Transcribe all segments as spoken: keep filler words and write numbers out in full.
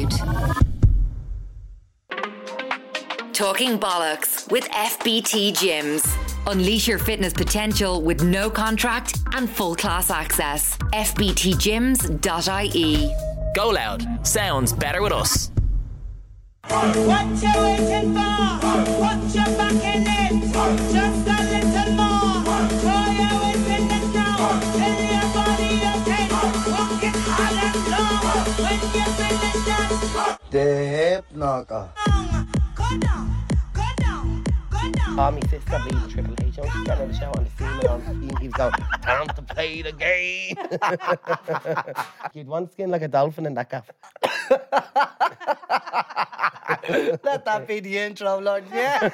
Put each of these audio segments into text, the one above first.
Loud. Talking Bollocks with F B T Gyms. Unleash your fitness potential with no contract and full class access. f b t gyms dot i e. Go Loud. Sounds better with us. What you waiting for? Put your back in it. Just a little more. Throw your weight in the snow. Tell your body okay. Walk it hard and slow. When you finish that, The hip knocker. go down, go down, go down. Oh, my sister bleeding Triple H. Oh, she's getting on the show on the ceiling on. He keeps going, time to play the game. You'd want skin like a dolphin in that gaff. Let that be the intro, Lord. Yeah.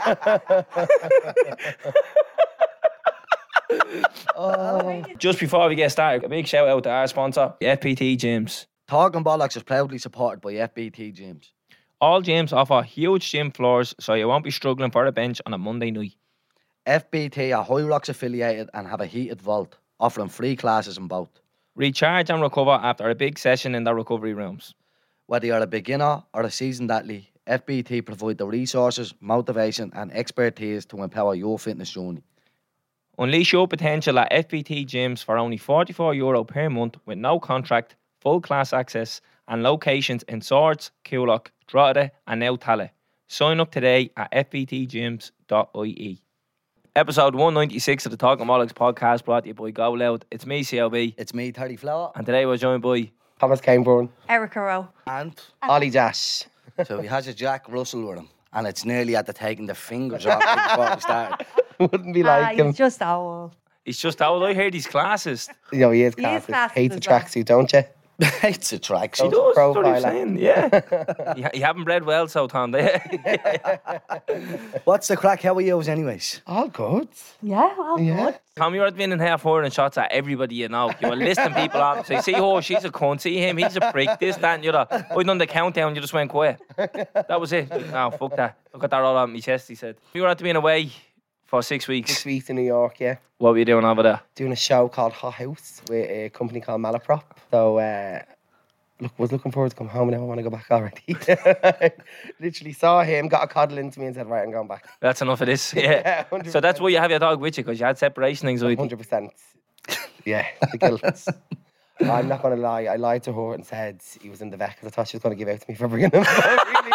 Oh. Just before we get started, a big shout out to our sponsor, F B T Gyms. Talking Bollocks is proudly supported by F B T Gyms. All gyms offer huge gym floors, so you won't be struggling for a bench on a Monday night. F B T are High Rocks affiliated and have a heated vault, offering free classes in both. Recharge and recover after a big session in the recovery rooms. Whether you're a beginner or a seasoned athlete, F B T provide the resources, motivation and expertise to empower your fitness journey. Unleash your potential at F B T Gyms for only forty-four euro per month with no contract, full class access and locations in Swords, Coolock, Drogheda and now Tallaght. Sign up today at f b t gyms dot i e. Episode one ninety-six of the Talking Bollocks podcast brought to you by Go Loud. It's me, C L B. It's me, Terry Flower. And today we're joined by Thomas Cameron. Erica Rowe. And Ollie Dash. so he has a Jack Russell with him. And it's nearly at the taking the fingers off right before we started. Wouldn't be Ah, like him. he's just old. He's just old. I heard he's classes. You know, he is He is classist. classist Hates a as well. tracksuit, don't you? It's a track. He Don't does, that's what profile he's it. saying, yeah. you, you haven't bred well, so Tom. What's the crack? How are you anyways? All good. Yeah, well, Yeah. good. Tom, you were winning half firing shots at everybody you know. You were listing people on. So you see, oh, she's a cunt. See him, he's a prick. This, that, and the other. I done the countdown, you just went quiet. That was it. No, fuck that. Look at that all on my chest, he said. You were at being away for six weeks. Six weeks in New York, yeah. What were you doing over there? Doing a show called Hot House with a company called Malaprop. So, uh, look, was looking forward to come home and now I want to go back already. Literally saw him, got a coddle into me and said, right, I'm going back. That's enough of this. Yeah. Yeah, one hundred percent. So that's why you have your dog with you, because you had separation anxiety. one hundred percent. Yeah, the guilt. I'm not going to lie. I lied to her and said he was in the vet because I thought she was going to give out to me for bringing him. Really,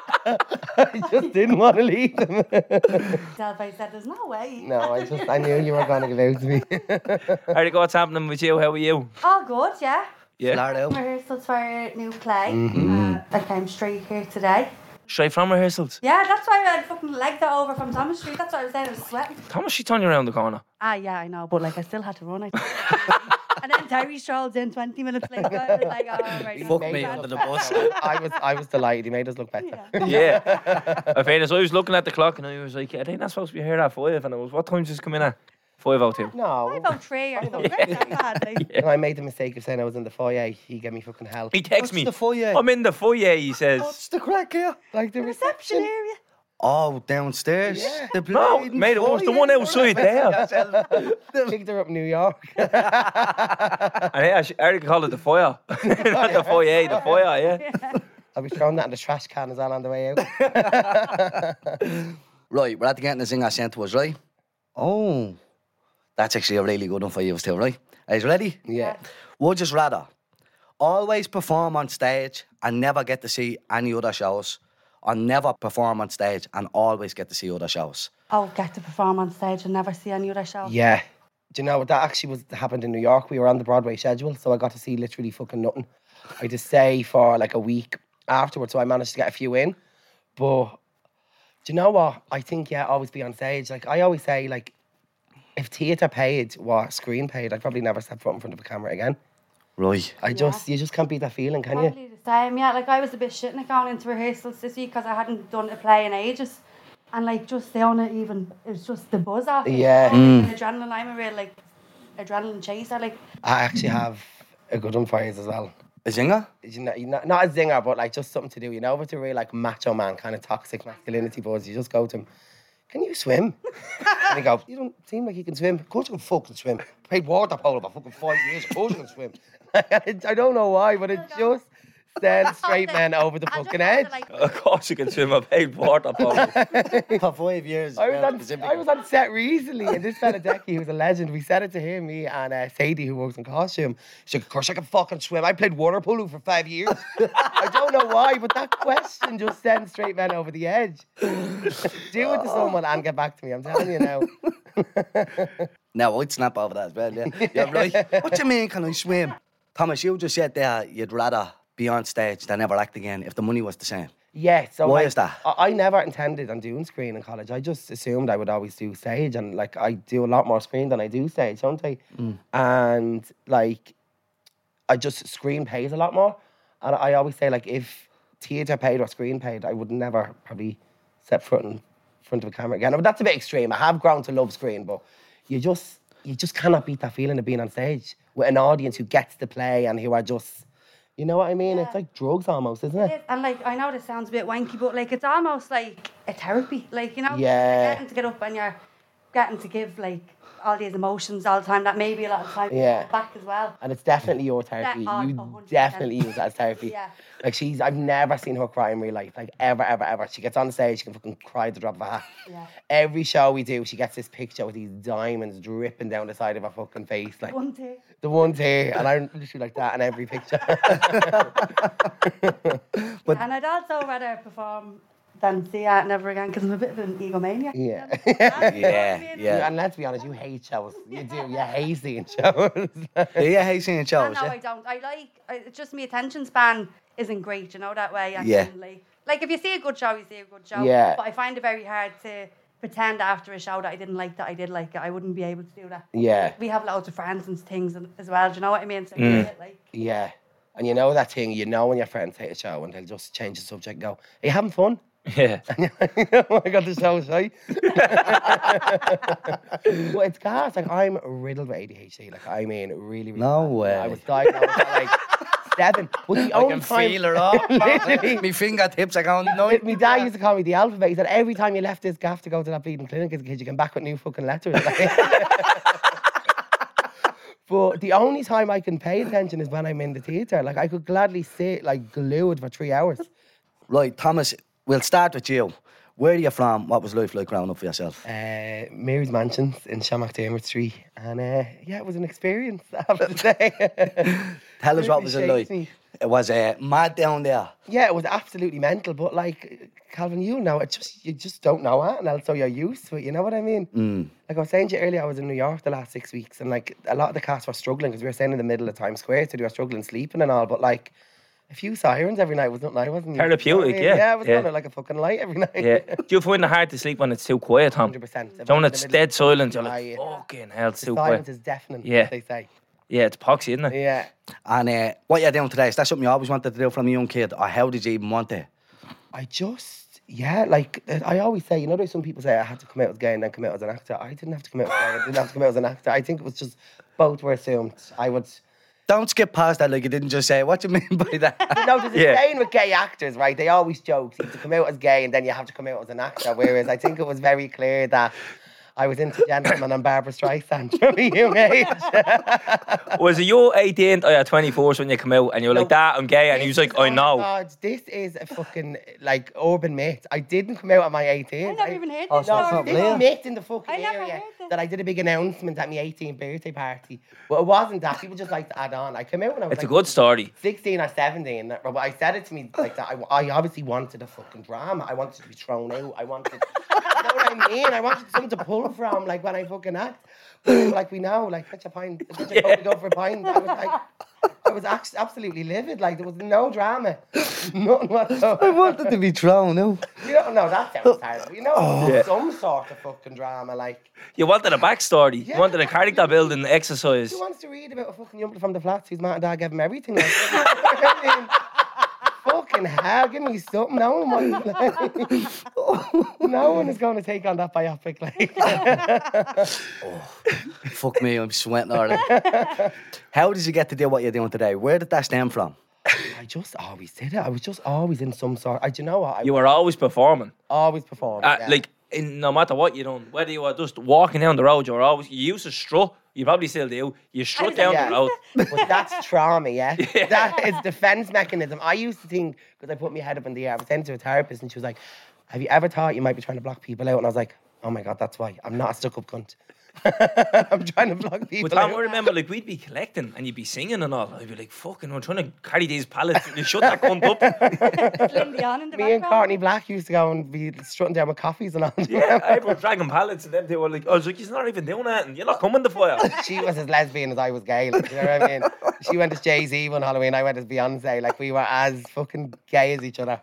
I just didn't want to leave him. Delphi said, there's no way. No, I just I knew you were going to give out to me. Eric, what's happening with you? How are you? All good, yeah. Yeah. Flat out. Rehearsals for a new play. Mm-hmm. Uh, I came straight here today. Straight from rehearsals. Yeah, that's why I fucking legged that over from Thomas Street. That's why I was there, I was sweating. Thomas, she turned you around the corner. Ah, yeah, I know, but like I still had to run. I And then Terry strolled in twenty minutes later. I was like, oh, right. Fuck no, me grand. under the bus. I was I was delighted. He made us look better. Yeah. Yeah. In fairness, I was looking at the clock and I was like, I think that's supposed to be here at five. And I was, what time does this come in at? five oh two. No. Five oh three or something. That's bad, like. When I made the mistake of saying I was in the foyer, he gave me fucking hell. He texts What's me. the foyer? I'm in the foyer, he says. What's the crack here? Like the Reception reception. area. Oh, downstairs. Yeah. The No, bleeding mate, it was the foyer. one outside there. Picked her up in New York. And yeah, Eric called it the foyer. Not the foyer, the foyer, yeah. I'll be throwing that in the trash can as well on the way out. Right, we're at the getting the thing I sent to us, right? Oh, that's actually a really good one for you still, right? Are you ready? Yeah. Would you rather always perform on stage and never get to see any other shows, or never perform on stage and always get to see other shows? Oh, get to perform on stage and never see any other show. Yeah. Do you know what that actually was happened in New York? We were on the Broadway schedule, so I got to see literally fucking nothing. I had to stay for like a week afterwards, so I managed to get a few in. But do you know what? I think, yeah, always be on stage. Like, I always say, like, if theatre paid what screen paid, I'd probably never step foot in front of a camera again. Right. I just, you just can't beat that feeling, can you? Probably the same, yeah. Like, I was a bit shitting it going into rehearsals this week because I hadn't done a play in ages. And, like, just doing it even, it was just the buzz off it. Yeah. Like, an adrenaline, I'm a real, like, adrenaline chaser, like. I actually have a good one for you as well. A zinger? You know, you know, not a zinger, but like just something to do. You know, with a real like macho man kind of toxic masculinity buzz. You just go to him, can you swim? And he go, you don't seem like you can swim. Of course you can fucking swim. Played water polo for fucking five years. Of course you can swim. I don't know why, but it just Send straight men over the I just fucking had edge. to, like, Of course you can swim a paid water polo. For five years. I was, well, on, Pacific. I was on set recently, and this fella Decky, who was a legend, we said it to him, me and uh, Sadie, who works in costume. She's like, of course I can fucking swim. I played water polo for five years. I don't know why, but that question just sends straight men over the edge. Do it to someone and get back to me. I'm telling you now. No, I'd snap over that as well, yeah. You're right. What do you mean, can I swim? Thomas, you just said there you'd rather be on stage than ever act again if the money was the same. Yeah, so Why like, is that? I, I never intended on doing screen in college. I just assumed I would always do stage, and like I do a lot more screen than I do stage, don't I? Mm. And like, I just screen pays a lot more, and I always say like if theatre paid or screen paid, I would never probably step foot in front of a camera again. But that's a bit extreme. I have grown to love screen, but you just you just cannot beat that feeling of being on stage with an audience who gets to play and who are just. You know what I mean? Yeah. It's like drugs almost, isn't It it? is, and like I know this sounds a bit wanky, but like it's almost like a therapy. Like, you know, Yeah. you're getting to get up and you're getting to give like all these emotions all the time that maybe a lot of the time Yeah. back as well. And it's definitely your therapy. Yeah, oh, you one hundred percent. definitely use it as therapy. Yeah. Like she's, I've never seen her cry in real life. Like ever, ever, ever. She gets on stage, she can fucking cry at the drop of a hat. Yeah. Every show we do, she gets this picture with these diamonds dripping down the side of her fucking face. Like One day. the one tear, and I'm literally like that in every picture. And I'd also rather perform than see art never again because I'm a bit of an egomaniac. Yeah. Yeah, yeah. And let's be honest, you hate shows. You do. You hate seeing shows. Do you hate seeing I shows, know yeah? I don't. I like, I, it's just my attention span isn't great, you know, that way. And Yeah. then, like, like, if you see a good show, you see a good show. Yeah. But I find it very hard to pretend after a show that I didn't like that I did like it. I wouldn't be able to do that. Yeah. We have loads of friends and things and- as well, do you know what I mean? So Mm. it's a bit like, Yeah. And you know that thing, you know when your friends hate a show and they'll just change the subject and go, are you having fun? Yeah. I got the show shy. Well, it's gas. Like, I'm riddled with A D H D. Like, I mean, really, really No bad. way. I was diagnosed at like seven. But the I only can time... feel her up. Literally. My fingertips are going, no. My dad used to call me the alphabet. He said, every time you left this gaff to go to that bleeding clinic as a kid, you came back with new fucking letters. But the only time I can pay attention is when I'm in the theatre. Like, I could gladly sit, like, glued for three hours. Right, Thomas, we'll start with you. Where are you from? What was life like growing up for yourself? Uh, Mary's Mansions in Shamrock Street. And, uh, yeah, it was an experience, I have to say. Tell us what Really was it shakes like. me. It was uh, mad down there. Yeah, it was absolutely mental. But, like, Calvin, you know, it just you just don't know it. And also you're used to it, you know what I mean? Mm. Like I was saying to you earlier, I was in New York the last six weeks, and like a lot of the cast were struggling because we were staying in the middle of Times Square, so they were struggling sleeping and all. But like a few sirens every night was nothing. I wasn't Therapeutic, you know what I mean? yeah, Yeah, I was yeah. on it like a fucking light every night. Yeah. Do you find it hard to sleep when it's too quiet, Tom? Hundred percent. So when it's dead silent, you're Ah, like, yeah. fucking hell, it's The too silence quiet. is deafening. Yeah. as they say. Yeah, it's poxy, isn't it? Yeah. And uh, what you're doing today, is that something you always wanted to do from a young kid? Or how did you even want it? I just, yeah, like uh, I always say, you know, there's some people say I had to come out as gay and then come out as an actor. I didn't have to come out as gay. I didn't have to come out as an actor. I think it was just both were assumed. I would. Don't skip past that like you didn't just say, what do you mean by that? You know, there's a Yeah. saying with gay actors, right? They always joke, you have to come out as gay and then you have to come out as an actor. Whereas I think it was very clear that I was into Gentleman and Barbara Streisand from a young age. Was it your eighteenth or your twenty-fourth when you come out and you were like, No. that, I'm gay, and he was like, Oh I my know. God, this is a fucking, like, urban myth. I didn't come out at my eighteenth. I never even heard Oh, this so it's story. not This real. myth in the fucking I never area heard this. that I did a big announcement at my eighteenth birthday party. But it wasn't that. People just like to add on. I came out when I was It's a like good story. sixteen or seventeen. But I said it to me like that. I, I obviously wanted a fucking drama. I wanted to be thrown out. I wanted, you know what I mean? I wanted something to pull from, like when I fucking act. But like we know, like, catch a pint, catch a yeah. go for a pint. I was like, I was act- absolutely livid. Like there was no drama, nothing whatsoever. I wanted to be thrown out. You don't know that sounds terrible. You know, Yeah. some sort of fucking drama. Like, You wanted a backstory. Yeah. You wanted a character building exercise. who wants to read about a fucking youngster from the flats whose mum and dad gave him everything? Like, I mean, fucking hell, give me something. No one wants, like, no one is going to take on that biopic. Like, Fuck me, I'm sweating already. How did you get to do what you're doing today? Where did that stem from? I just always did it. I was just always in some sort. I, do you know what? I You were always performing. always performed. Uh, yeah. Like, in, no matter what you done, whether you were just walking down the road, you were always, you used to strut You probably still do. You strut down Yeah. the road. But that's trauma, yeah? That is defense mechanism. I used to think, because I put my head up in the air, I was sent to a therapist and she was like, have you ever thought you might be trying to block people out? And I was like, oh my God, that's why. I'm not a stuck-up cunt. I'm trying to block people But Tom, out. I remember, like, we'd be collecting and you'd be singing and all. I'd be like, fucking, I'm trying to carry these pallets. You shut that cunt up. Lindy on in the Me and background. Courtney Black used to go and be strutting down with coffees and all. Yeah, I was dragging pallets and them two were like, I was like, he's not even doing that and you're not coming to fire. She was as lesbian as I was gay. Like, you know what I mean? She went as Jay-Z one Halloween, I went as Beyonce. Like, we were as fucking gay as each other.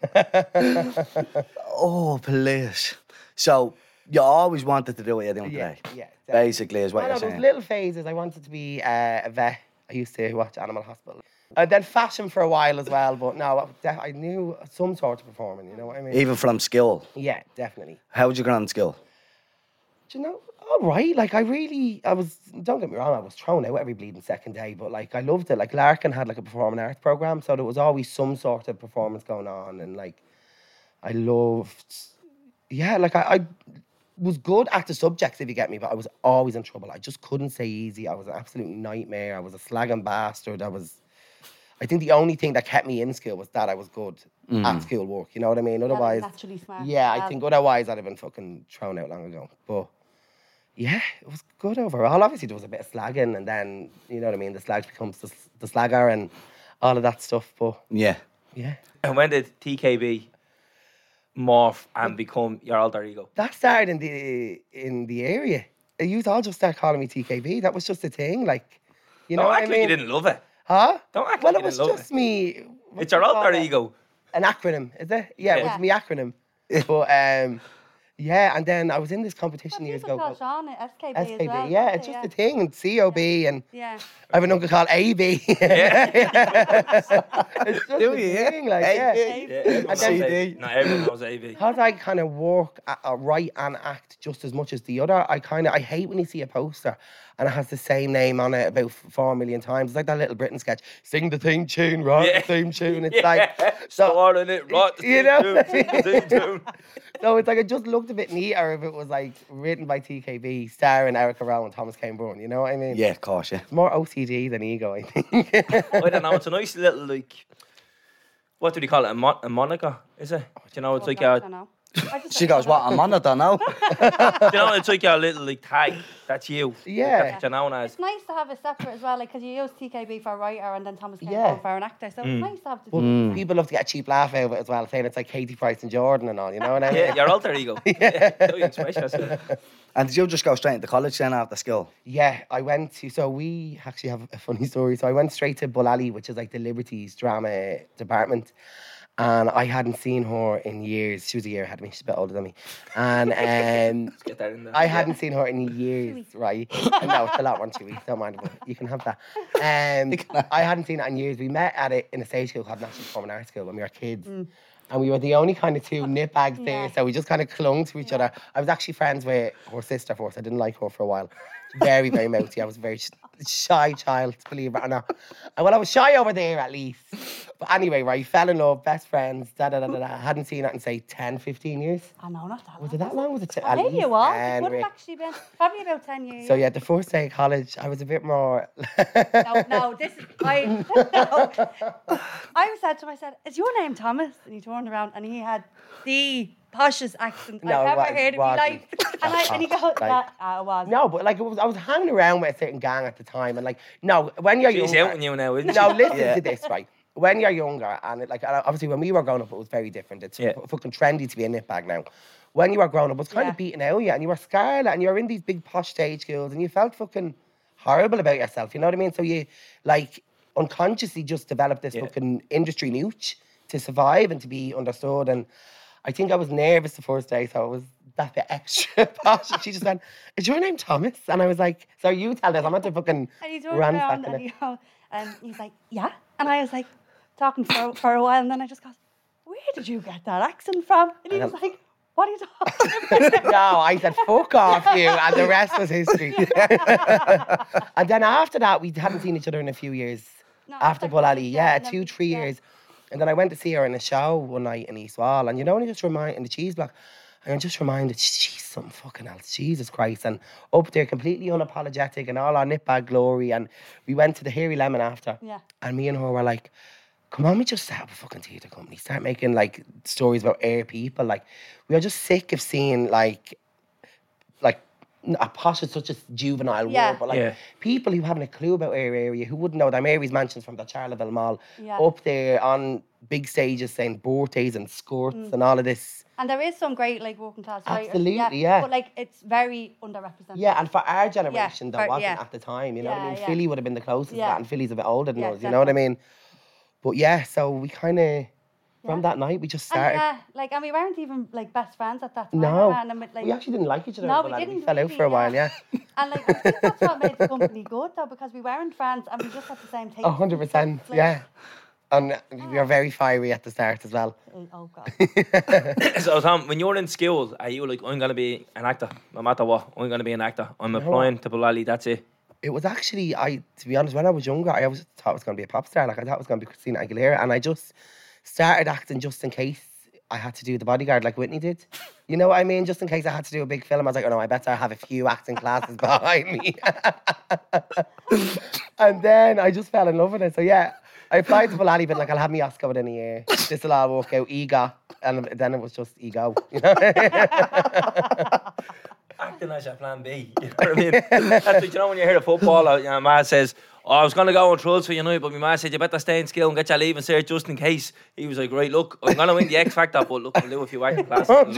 Oh, please. So you always wanted to do what you're doing Yeah, today. yeah. Basically, is what I you're know, there was saying. little phases. I wanted to be uh, a vet. I used to watch Animal Hospital. Uh, then fashion for a while as well, but no, I- I knew some sort of performing, you know what I mean? Even from school. Yeah, definitely. How would you get on school? Do you know, all right, like I really, I was, don't get me wrong, I was thrown out every bleeding second day, but like I loved it. Like Larkin had like a performing arts program, so there was always some sort of performance going on, and like I loved, yeah, like I, I was good at the subjects, if you get me, but I was always in trouble. I just couldn't say easy. I was an absolute nightmare. I was a slagging bastard. I was, I think the only thing that kept me in school was that I was good at school work. You know what I mean? Otherwise, naturally smart yeah, as I well. think otherwise I'd have been fucking thrown out long ago. But yeah, it was good overall. Obviously, there was a bit of slagging, and then you know what I mean. The slag becomes the, the slagger, and all of that stuff. But Yeah. yeah, And when did T K B morph and become your alter ego? that started in the in the area. You all just start calling me T K B. That was just a thing, like you know Don't what act I like mean? you didn't love it. Huh? Don't act Well, like it you was didn't love just it. me. what It's do your you call alter it? ego. An acronym, is it? Yeah, it Yeah. was me acronym. But um, yeah, and then I was in this competition What years people ago. call Sean at S K B S K B, as well. yeah, don't it's they? just a thing, and C O B, and Yeah. I have an uncle called A B. It's just Do a you, yeah? thing, like, A yeah. B. Yeah, everyone knows then- A V. No, everyone knows A V. Because I kind of work, at, uh, write and act just as much as the other, I kind of, I hate when you see a poster and it has the same name on it about f- four million times. It's like that Little Britain sketch, sing the theme tune, write Yeah. the theme tune. It's Yeah. like, so, Starring it, right? you know? know. so it's like, it just looked a bit neater if it was like written by T K B, starring Erica Rowe and Thomas Kane Brown, you know what I mean? Yeah, of course, yeah. It's more O C D than ego, I think. I don't know. It's a nice little like. What do they call it? A, mon- a moniker? Is it? Do you know? It's like I a. don't know. I just She don't goes, know. what, I'm on it, I know. Do you know? It's like your little like tag. That's you. Like, Yeah. that's what you're known as. It's nice to have it separate as well, like because you use T K B for a writer and then Thomas Kane Yeah. Brown for an actor, so it's nice to have the But two. people love to get a cheap laugh out of it as well, saying it's like Katie Price and Jordan and all, you know what I mean? Yeah, your alter ego. Yeah. Don't you express yourself. And did you just go straight into college then after school? Yeah, I went to, so we actually have a funny story. So I went straight to Bullally, which is like the Liberties drama department. And I hadn't seen her in years. She was a year ahead of me. She's a bit older than me. And um, Get that in there. I hadn't seen her in years, right? No, it's a lot more chewy. Don't mind, but you can have that. Um, I hadn't seen it in years. We met at it in a stage school called National Performing Arts School when we were kids. And we were the only kind of two nitbags there, Yeah. so we just kind of clung to each other. I was actually friends with her sister first. I didn't like her for a while. Very, very mouthy. I was a very sh- shy child, believe it or not. And well, I was shy over there at least. But anyway, right, fell in love, best friends, da da da da da. Hadn't seen that in say ten, fifteen years. I know, not that Was long. it that long? Was it t- I at think least it was. It ten, would have Rick? actually been probably about ten years. So yeah, the first day of college, I was a bit more. No, no, this is I. No. I said to him, I said, "Is your name Thomas?" And he turned around and he had the poshest accent No, I've it ever wa- heard in it my wasn't life. And, I, and he goes, Like- "Yeah, ah, it was." No, but like it was, I was hanging around with a certain gang at the time, and like no, when you're She's younger, out on you now, isn't she? no, listen Yeah. to this, right? When you're younger, and it, like and obviously when we were growing up, it was very different. It's Yeah. f- fucking trendy to be a nitbag now. When you were growing up, it was kind Yeah. of beating out you, and you were scarlet, and you were in these big posh stage schools, and you felt fucking horrible about yourself. You know what I mean? So you like unconsciously just developed this Yeah. fucking industry nooch to survive and to be understood. And I think I was nervous the first day, so it was that bit extra posh. And she just went, "Is your name Thomas?" And I was like, "So you tell this, I'm at the fucking And he turned ransack around in and it." he, goes, and he's like, "Yeah." And I was like, talking for for a while, and then I just goes, "Where did you get that accent from?" And he was like, "What are you talking about?" No, I said, "Fuck off you," and the rest was history. And then after that, we hadn't seen each other in a few years. No, after after Bull college, Ali, yeah, yeah, and then two, we- three yeah. years. And then I went to see her in a show one night in East Wall, and you know, when you just remind in the cheese block, And I'm just reminded, she's something fucking else. Jesus Christ. And up there, completely unapologetic and all our nitbag glory. And we went to the Hairy Lemon after. Yeah. And me and her were like, come on, we just set up a fucking theatre company. Start making, like, stories about air people. Like, we are just sick of seeing, like, like, a posh is such a juvenile Yeah. word, but like Yeah. people who haven't a clue about our area, who wouldn't know that Mary's Mansions from the Charleville Mall, Yeah. up there on big stages saying birthdays and skirts Mm. and all of this. And there is some great like working class writers. Absolutely, yeah. But like it's very underrepresented. Yeah, and for our generation, that for- wasn't yeah. at the time. You know what I Yeah, mean? yeah. Philly would have been the closest Yeah. to that, and Philly's a bit older than Yeah, us. You know what I definitely. mean? But yeah, so we kind of from Yeah. that night we just And started. yeah, like and we weren't even like best friends at that time. No, and, and, like, we actually didn't like each other. No, but, we like, didn't fell out really, for a while. yeah. Yeah, And like I think that's what made the company good though, because we weren't friends and we just had the same taste. a hundred percent. Like, Yeah, and we were very fiery at the start as well. Oh god. So Tom, when you're in school, are you like, I'm gonna be an actor, no matter what? I'm gonna be an actor. I'm applying to Bulali. That's it. It was actually, I to be honest, when I was younger, I always thought I was going to be a pop star. Like I thought I was going to be Christina Aguilera, and I just started acting just in case I had to do The Bodyguard like Whitney did. You know what I mean? Just in case I had to do a big film, I was like, oh no, I better have a few acting classes behind me. And then I just fell in love with it. So yeah, I applied to Bulali, but like I'll have me Oscar within a year. This will all work out. Ego, and then it was just ego. You know? Acting as your plan B. You know what I mean? That's like, you know, when you hear a footballer, you know, man says, oh, I was going to go on trials for United, but my man said, you better stay in skill and get your leave and cert just in case. He was like, right, look, I'm going to win the X Factor, but look, I'll do a few acting classes as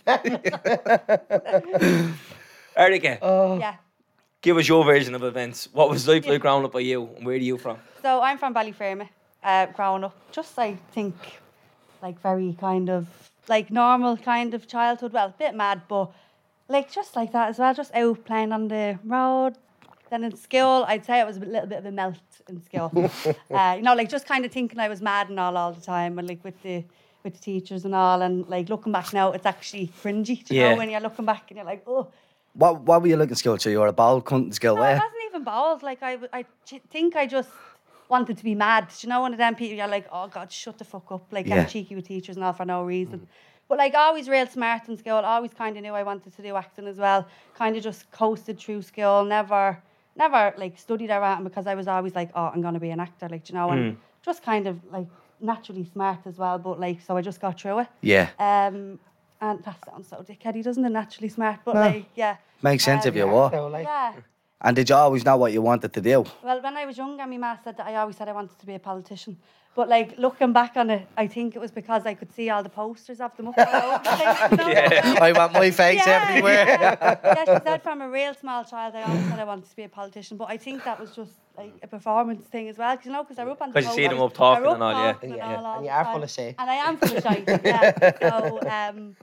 well. Erica, Yeah. give us your version of events. What was life like growing up by you, and where are you from? So I'm from Ballyfermot, uh, growing up. Just I think like very kind of like normal kind of childhood. Well, a bit mad, but like just like that as well. Just out playing on the road. Then in school, I'd say it was a little bit of a melt in school. uh, you know, like just kind of thinking I was mad and all all the time, and like with the with the teachers and all, and like looking back now, it's actually cringy. Do you Yeah. know when you're looking back and you're like, oh. What What were you looking skill to? You were a ball cunting skill, No, I were you? wasn't even bold. Like I, I ch- think I just wanted to be mad. Do you know, one of them people you're like, oh God, shut the fuck up. Like Yeah. getting cheeky with teachers and all for no reason. But like always real smart in school. Always kind of knew I wanted to do acting as well. Kind of just coasted through school. Never, never like studied or anything because I was always like, oh, I'm gonna be an actor. Like, do you know, and just kind of like naturally smart as well. But like, so I just got through it. Yeah. Um, and that sounds so dickheady, doesn't it? Naturally smart, but like, yeah. Makes sense if Um, you were. So like, Yeah. And did you always know what you wanted to do? Well, when I was younger, my ma said that I always said I wanted to be a politician. But like looking back on it, I think it was because I could see all the posters of them up all over the place. You know? Yeah. I want my face Yeah, everywhere. Yeah. yeah, she said from a real small child, I always said I wanted to be a politician. But I think that was just like a performance thing as well. Cause, you know, because they're up on the 'Cause you see them posters, up talking they're and all, yeah. talking Yeah. all, all And the you are time. full of shit. And I am full of shit, yeah. So, um,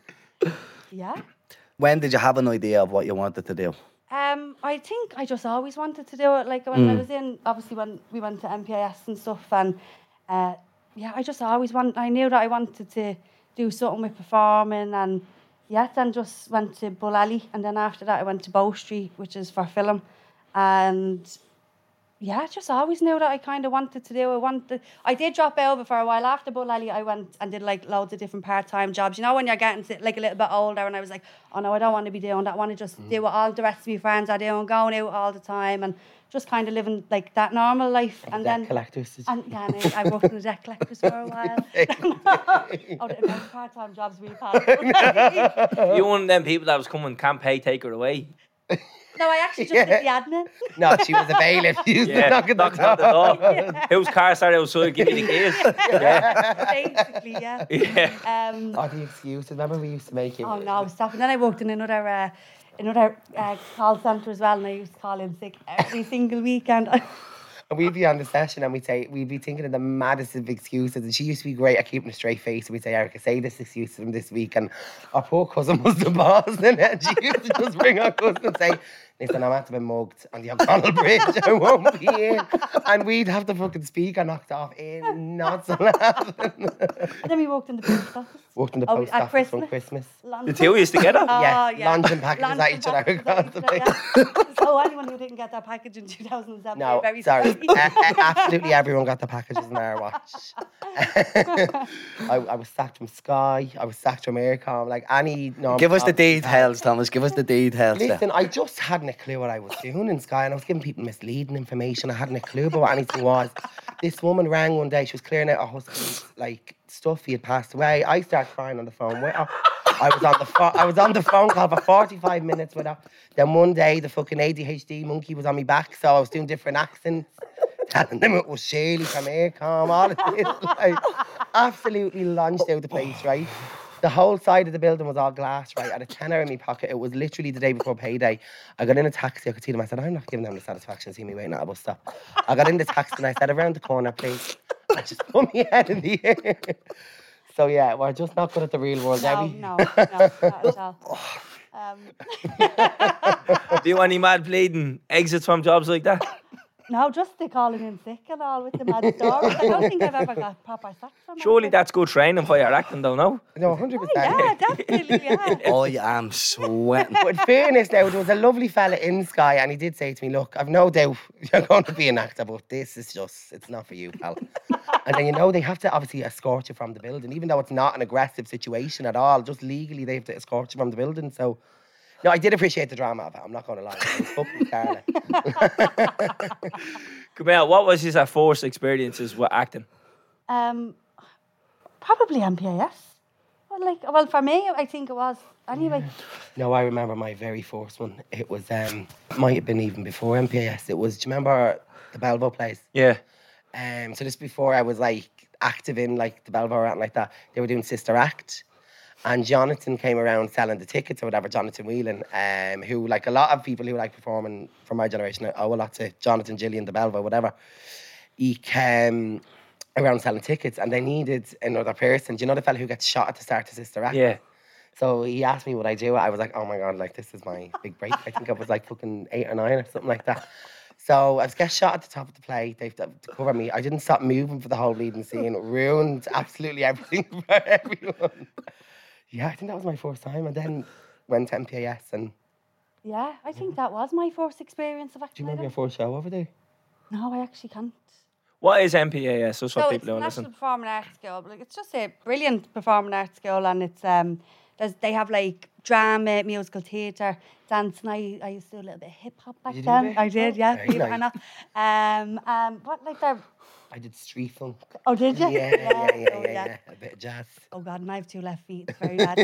yeah. When did you have an idea of what you wanted to do? Um, I think I just always wanted to do it. Like when I Mm. was in, obviously when we went to M P I S and stuff, and uh, yeah, I just always want. I knew that I wanted to do something with performing, and yeah, then just went to Bull Alley, and then after that I went to Bow Street, which is for film, and yeah, I just always knew that I kind of wanted to do it. Wanted, I did drop out of it for a while. After Bull Alley, I went and did like loads of different part-time jobs. You know, when you're getting to, like a little bit older, and I was like, oh no, I don't want to be doing that. I want to just do what all the rest of my friends are doing, going out all the time, and just kind of living like that normal life. And debt then, collectors. did you- and yeah, and I, I worked in the debt collectors for a while. Oh, the amount of part-time jobs we've had. You one of them people that was coming, can't pay, take her away. No, I actually just did the admin. No, she was a bailiff. She used to knock at the knocking on door. the door. Whose car started outside? Give me the keys. Yeah. Basically, yeah. Yeah. Um, Oh, the excuses. Remember we used to make it. Oh no, stop. And then I worked in another uh, another uh, call centre as well, and I used to call in sick every single weekend. And we'd be on the session and we'd say, we'd be thinking of the maddest of excuses. And she used to be great at keeping a straight face. And we'd say, Erica, say this excuse from this week. And our poor cousin was the boss. And then she used to just bring our cousin and say, listen, I'm after being mugged on the O'Connell Bridge. I won't be in. And we'd have the fucking speaker knocked off in not so laughing. And then we walked in the post office. Walked in the Oh, post at office on Christmas. Christmas. The two of you together? Oh, Yeah, yeah. launching packages at each other packages across at the each other, yeah. So anyone who didn't get that package in two thousand seven, No, very sorry. sorry. Uh, uh, absolutely everyone got the packages in our watch. I, I was sacked from Sky. I was sacked from Aircom. Like any normal Give us the job- details, Thomas. Give us the details. there. Listen, I just hadn't a clue what I was doing in Sky, and I was giving people misleading information. I hadn't a clue about what anything was. This woman rang one day. She was clearing out her husband's like stuff. He had passed away. I started crying on the phone with her. I was on the pho- I was on the phone call for forty-five minutes with her. Then one day, the fucking A D H D monkey was on me back, so I was doing different accents, telling them it was Shirley from Aircom. All of this, like, absolutely launched out the place, right? The whole side of the building was all glass, right? I had a tenner in my pocket. It was literally the day before payday. I got in a taxi. I could see them. I said, I'm not giving them the satisfaction of seeing me waiting at a bus stop. I got in the taxi and I said, around the corner, please. I just put my head in the air. So, yeah, we're just not good at the real world, are No, we? no, no, not at all. Um, Do you any mad bleeding exits from jobs like that? no, just the calling in sick and all with the mad stories. I don't think I've ever got proper sacked from it. Surely that's good training for your acting, though, no? No, one hundred Oh, percent. yeah, definitely, yeah. I am sweating. But in fairness now, there was a lovely fella in Sky and he did say to me, look, I've no doubt you're going to be an actor, but this is just, it's not for you, pal. And then, you know, they have to obviously escort you from the building, even though it's not an aggressive situation at all. Just legally, they have to escort you from the building. So, no, I did appreciate the drama of it. I'm not going to lie. It was fucking Scarlet. Camille, what was your first experiences with acting? Um, probably M P A S. Well, like, well, for me, I think it was. Anyway, No, I remember my very first one. It was, um, might have been even before M P A S. It was, do you remember the Belvo place? Yeah. Um, so just before I was like active in like the Belvoir or anything like that, they were doing Sister Act. And Jonathan came around selling the tickets or whatever, Jonathan Whelan, um, who like a lot of people who like performing from my generation owe a lot to Jonathan, Gillian, the Belvoir, whatever. He came around selling tickets and they needed another person. Do you know the fella who gets shot at the start of Sister Act? Yeah. So he asked me would I do it. I was like, oh my God, like this is my big break. I think I was like fucking eight or nine or something like that. So I was get shot at the top of the play. They to cover me. I didn't stop moving for the whole leading scene. It ruined absolutely everything for everyone. Yeah, I think that was my first time. And then went to M P A S. And yeah, I think that was my first experience of do acting. you remember your first show over there? No, I actually can't. What is M P A S? Just for So people it's who don't National listen. Performing Arts School. Like, it's just a brilliant performing arts school, and it's um, there's, they have like drama, musical theatre, dance, and I, I used to do a little bit of hip hop back Did you do a then. bit of I hip did, hop? yeah. Very believe it or nice. not. Um, um, what like they're I did street funk. oh, did you? Yeah, yeah, yeah, yeah, oh, yeah, yeah. A bit of jazz. Oh God, and I have two left feet. It's very bad.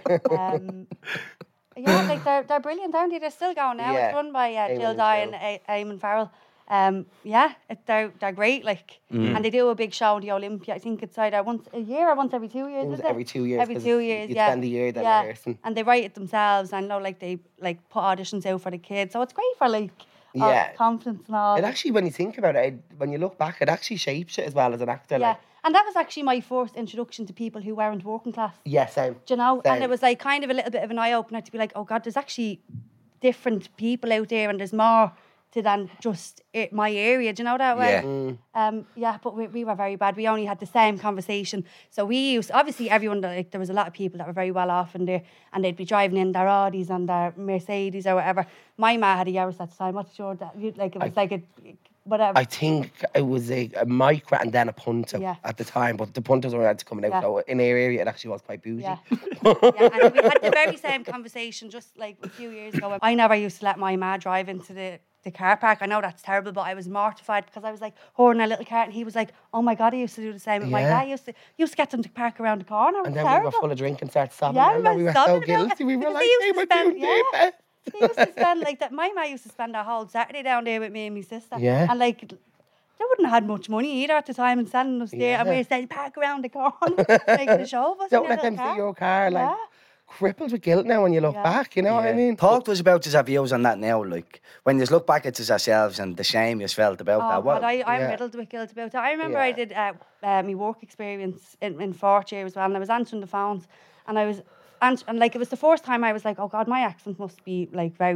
um, yeah, like they're they're brilliant, aren't they? They're still going now. Yeah. It's run by uh, Eamon Jill and Dye Jill. and A- Eamon Farrell. Um, yeah, it, they're they're great. Like, and they do a big show in the Olympia. I think it's either once a year or once every two years. It was is it? every two years. Every 'cause two years, you'd yeah. spend a year then yeah. rehearsing. And they write it themselves. I know, like they like put auditions out for the kids, so it's great for like uh, Yeah. confidence and all. It actually, when you think about it, it, when you look back, it actually shapes it as well as an actor. yeah, Like, and that was actually my first introduction to people who weren't working class. yeah, same. Do you know? Same. And it was like kind of a little bit of an eye opener to be like, oh God, there's actually different people out there, and there's more to than just it, my area. Do you know that way? Yeah. Mm. Um, yeah, but we, we were very bad. We only had the same conversation. So we used, obviously everyone, like there was a lot of people that were very well off in there, and they'd be driving in their Audis and their Mercedes or whatever. My ma had a Yaris at the time. What's your dad? You- Like it was I- like a whatever. I think it was a, a micro and then a punter Yeah. at the time, but the punters were allowed to come out. Yeah. So in our area, it actually was quite bougie. Yeah. yeah, and we had the very same conversation just like a few years ago. I never used to let my ma drive into the, the car park. I know that's terrible, but I was mortified because I was like, her in a little car, and he was like, oh my God, I used to do the same with my Yeah. dad. Used to used to get them to park around the corner. It And was then terrible. we were full of drink and started sobbing. Yeah, and then we were so sobbing about it. guilty. We were Because like, he used they to were spend- doing yeah. their best. He used to spend like that. My ma used to spend a whole Saturday down there with me and my sister. Yeah. And like, they wouldn't have had much money either at the time and sending us there. And we Yeah. were saying, park around the corner, like the show of us. Don't in let your them little see your car. Like, Yeah. crippled with guilt now when you look Yeah. back. You know what I mean? Talk to us about your views on that now. Like, when you look back at it yourselves and the shame you felt about Oh, that. What? God, I, I'm yeah. riddled with guilt about it. I remember I Yeah. did uh, uh, my work experience in, in fourth year as well, and I was answering the phones, and I was, ans- and like, it was the first time I was like, oh God, my accent must be like very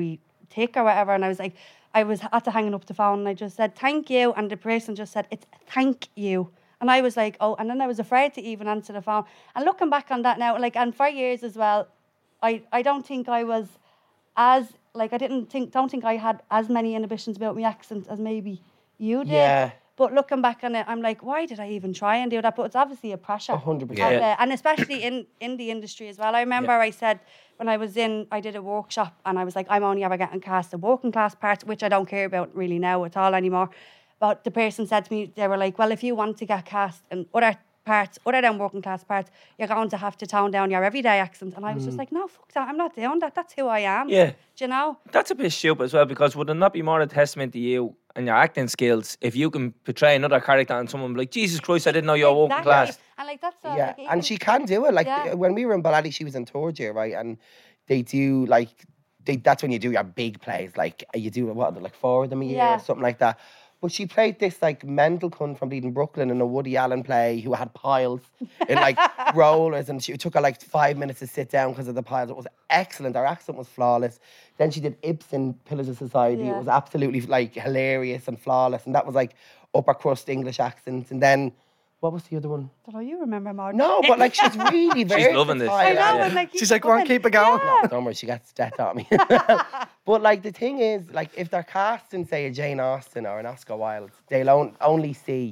tick or whatever. And I was like, I was at the hanging up the phone and I just said, thank you. And the person just said, it's thank you. And I was like, oh, and then I was afraid to even answer the phone. And looking back on that now, like, and for years as well, I, I don't think I was as, like, I didn't think, don't think I had as many inhibitions about my accent as maybe you did. Yeah. But looking back on it, I'm like, why did I even try and do that? But it's obviously a pressure. A hundred percent. And, uh, and especially in, in the industry as well. I remember I said, when I was in, I did a workshop and I was like, I'm only ever getting cast the working class parts, which I don't care about really now at all anymore. But the person said to me, they were like, well, if you want to get cast in other parts, other than working class parts, you're going to have to tone down your everyday accent. And I was just like, no, fuck that. I'm not doing that. That's who I am. Yeah. Do you know? That's a bit stupid as well, because would it not be more a testament to you and your acting skills if you can portray another character and someone be like, Jesus Christ, I didn't know you were working Exactly. class. And like that's uh, Yeah, like, even- and she can do it. Like Yeah. when we were in Ballady, she was in third year, right? And they do like they. That's when you do your big plays. Like you do what, like four of them a year Yeah. or something like that. But she played this like mental cunt from Bleeding Brooklyn in a Woody Allen play who had piles in like rollers, and she it took her like five minutes to sit down because of the piles. It was excellent. Her accent was flawless. Then she did Ibsen, Pillars of Society. Yeah. It was absolutely like hilarious and flawless, and that was like upper crust English accent. And then what was the other one? don't know, you remember more. No, but like she's really very. loving this. I know, Yeah. but like She's like, go on, keep it going. No, don't worry, she gets death at me. But like the thing is, like if they're casting, say, a Jane Austen or an Oscar Wilde, they'll on, only see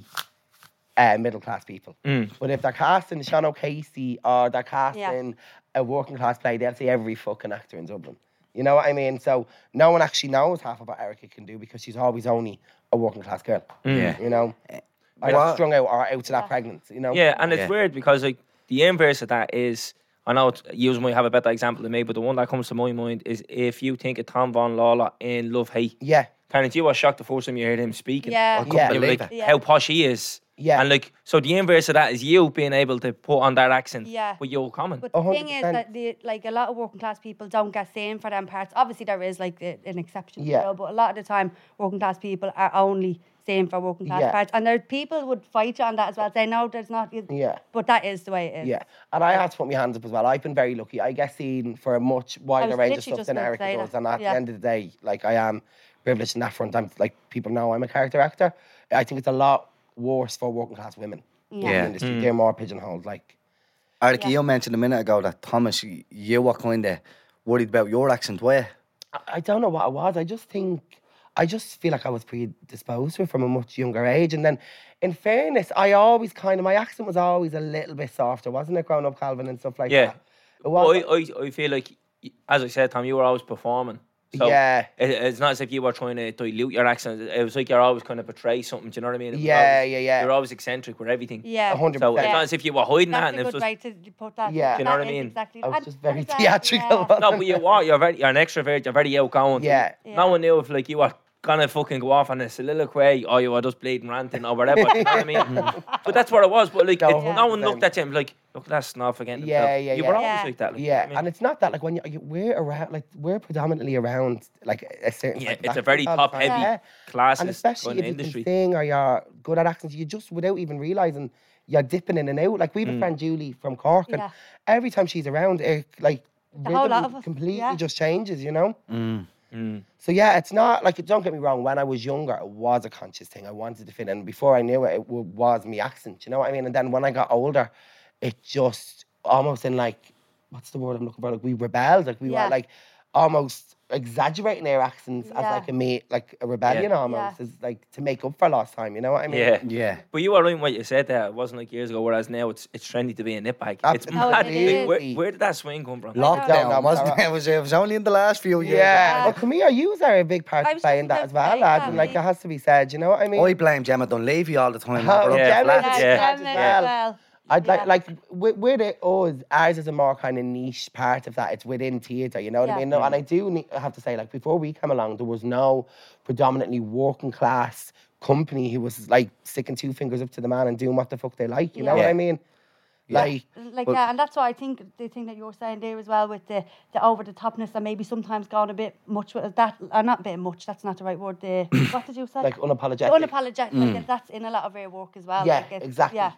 uh, middle class people. But if they're casting Sean O'Casey or they're casting a working class play, they'll see every fucking actor in Dublin. You know what I mean? So no one actually knows half of what Erica can do because she's always only a working class girl. Yeah. You know, or Well- strung out or out to that pregnant. You know. Yeah, and it's Yeah. weird because like the inverse of that is, I know it's, you might have a better example than me, but the one that comes to my mind is if you think of Tom Von Lawler in Love Hate. Yeah. Terence, you were shocked the first time you heard him speaking. Yeah. I couldn't Yeah. You were believe like, it. Yeah. how posh he is. Yeah. And like, so the inverse of that is you being able to put on that accent Yeah. with your comment. But the A thing is hundred that the, like a lot of working class people don't get seen for them parts. Obviously, there is like a, an exception, Yeah. you know, but a lot of the time, working class people are only seen for working class Yeah. parts, and there people would fight you on that as well. Say no, there's not. Yeah. But that is the way it is. Yeah, and I had to put my hands up as well. I've been very lucky. I get seen for a much wider was range of literally stuff just than about to Erica say does, that. and at Yeah. the end of the day, like I am privileged in that front. I'm like people know I'm a character actor. I think it's a lot worse for working class women in Yeah. the Yeah. industry. They're more pigeonholed. Like, Erica, Yeah. you mentioned a minute ago that Thomas, you, you were kind of worried about your accent, were you? I, I don't know what it was. I just think. I just feel like I was predisposed to it from a much younger age. And then, in fairness, I always kind of, my accent was always a little bit softer, wasn't it, growing up Calvin and stuff like Yeah. that? It Well, was, I, I, I feel like, as I said, Tom, you were always performing. So Yeah. It, it's not as if you were trying to dilute your accent. It was like you're always kind of portray something. Do you know what I mean? It was Yeah, always- yeah, yeah. You're always eccentric with everything. Yeah. A hundred So percent. it's not as if you were hiding that. That's And a it was good just, way to put that. Yeah. Do you know That what I is mean? Exactly. I was And just very as well, theatrical. yeah. no, but you are. You're very. You're an extrovert. You're very outgoing. Yeah. Yeah. No one knew if like you were gonna fucking go off on a soliloquy or you were just bleeding ranting or whatever. You know what I mean? But that's what it was. But like, No, it, one hundred no one percent. looked at you and was like, look, that's not forgetting. Yeah, himself. yeah, You yeah. were always Yeah. like that. Like, Yeah, I mean, and it's not that like when you, you we're around like we're predominantly around like a certain Yeah, type of it's a accent very all the top time. heavy Yeah. classes And especially kind if of you industry. can sing or you're good at accents, you just without even realizing you're dipping in and out. Like we Mm. have a friend Julie from Cork, and Yeah. every time she's around, it like The whole lot rhythm of us, completely yeah. just changes, you know. Mm. So yeah, it's not like don't get me wrong. When I was younger, it was a conscious thing. I wanted to fit in. Before I knew it, it w- was me accent. You know what I mean? And then when I got older, it just almost in like what's the word I'm looking for? Like we rebelled. Like we Yeah. were like almost exaggerating our accents as Yeah. like a me like a rebellion Yeah. almost, Yeah. is like to make up for lost time. You know what I mean? Yeah. Yeah. But you were right in what you said there. It wasn't like years ago, whereas now it's it's trendy to be a nitbag. It's Absolutely. mad. No, it is. Like, where, where did that swing come from? Lockdown, no, wasn't sorry. it? It was, it was only in the last few years. Yeah. Well, come here, you are a big part I to was play just in that about as to well, say lads. that, And like yeah. it has to be said. You know what I mean? I blame Gemma Dunleavy all the time. Oh, for up yeah. the flats. Gemma- Yeah. as Gemma well. as well. I'd like Yeah. like with, with it us ours is a more kind of niche part of that. It's within theatre, you know what I Yeah. mean? No, and I do need, I have to say, like before we came along, there was no predominantly working class company who was like sticking two fingers up to the man and doing what the fuck they like. You know Yeah. what I mean? Yeah. Like Like But- yeah, and that's what I think the thing that you were saying there as well with the, the over the topness and maybe sometimes going a bit much with that or not a bit much, that's not the right word. The what did you say? like The unapologetic. unapologetic, like, that's in a lot of our work as well. Yeah, like it's- exactly. Yeah.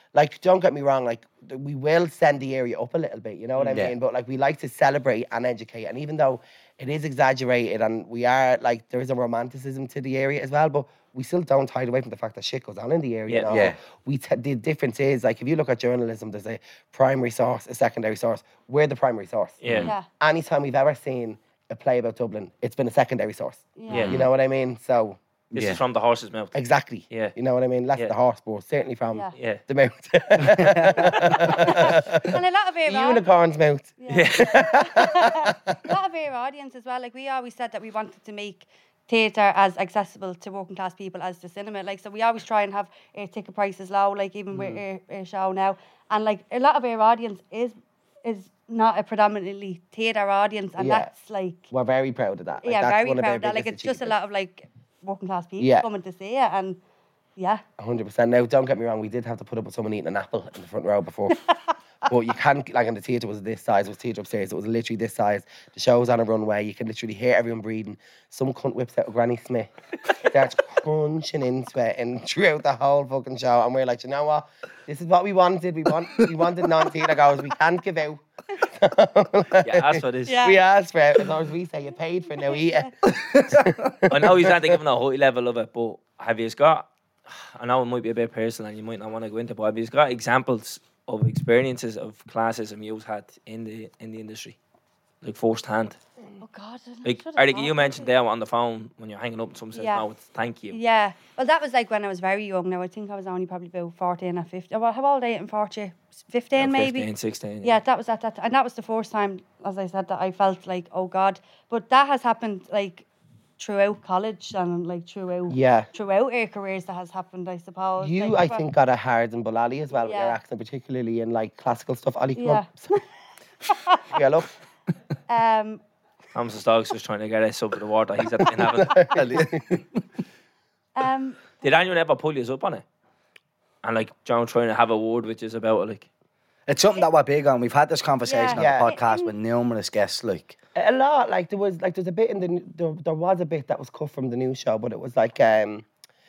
like, don't get me wrong, like, th- we will send the area up a little bit, you know what I Yeah. mean? But, like, we like to celebrate and educate. And even though it is exaggerated and we are, like, there is a romanticism to the area as well, but we still don't hide away from the fact that shit goes on in the area. Yeah. You know? Yeah. We t- the difference is, like, if you look at journalism, there's a primary source, a secondary source. We're the primary source. Yeah. Yeah. Anytime we've ever seen a play about Dublin, it's been a secondary source. Yeah. You know what I mean? So, This Yeah. is from the horse's mouth. exactly. Yeah. You know what I mean? Less Yeah. the horse, but certainly from Yeah. Yeah. the mouth. And a lot of our Unicorn's mouth. a lot of our audience as well. Like we always said that we wanted to make theatre as accessible to working class people as the cinema. Like so, we always try and have our ticket prices low. Like even with our, our show now, and like a lot of our audience is is not a predominantly theatre audience, and Yeah. that's like We're very proud of that. Like, yeah, that's very one of our proud of that. Like biggest it's just a achievements. lot of like working class people Yeah. coming to see it, and yeah, one hundred percent. Now, don't get me wrong, we did have to put up with someone eating an apple in the front row before. But you can't, like, and the theatre was this size, it was theatre upstairs, it was literally this size. The show was on a runway, you can literally hear everyone breathing. Some cunt whips out a Granny Smith, starts crunching into it, and throughout the whole fucking show. And we're like, you know what? This is what we wanted. We want, we wanted non-theatre goers. We can't give out. Yeah, that's what it is. Yeah. We asked for it, as long as we say you paid for it, now eat it. I know he's not giving a high level of it, but have you got, I know it might be a bit personal and you might not want to go into it, but have you got examples of experiences of classism you've had in the in the industry? Like first hand. oh god, I Like, should've Eric, thought you of mentioned it. there on the phone when you're hanging up and someone says, Yeah. no, it's thank you. Yeah, well, that was like when I was very young. Now I think I was only probably about fourteen or fifteen. Well, how old are you in forty? Fifteen, maybe. fifteen, sixteen. Yeah, that was at that, and that was the first time, as I said, that I felt like, oh God. But that has happened like throughout college and like throughout Yeah. throughout our careers. That has happened, I suppose. You, like, I from- think, got a hard and Bulali as well with your Yeah. accent, particularly in, like, classical stuff. Ali, come Yeah. on. Yeah, look. Um, Thomas the Stog's just trying to get us up to the water. He's at the inhabit. um, Did anyone ever pull you up on it? And like John trying to have a word which is about it, like It's something that we're big on. We've had this conversation Yeah. on the Yeah. podcast with numerous guests. Like, A lot, like there was, like there's a bit in the, there, there was a bit that was cut from the news show, but it was like, um,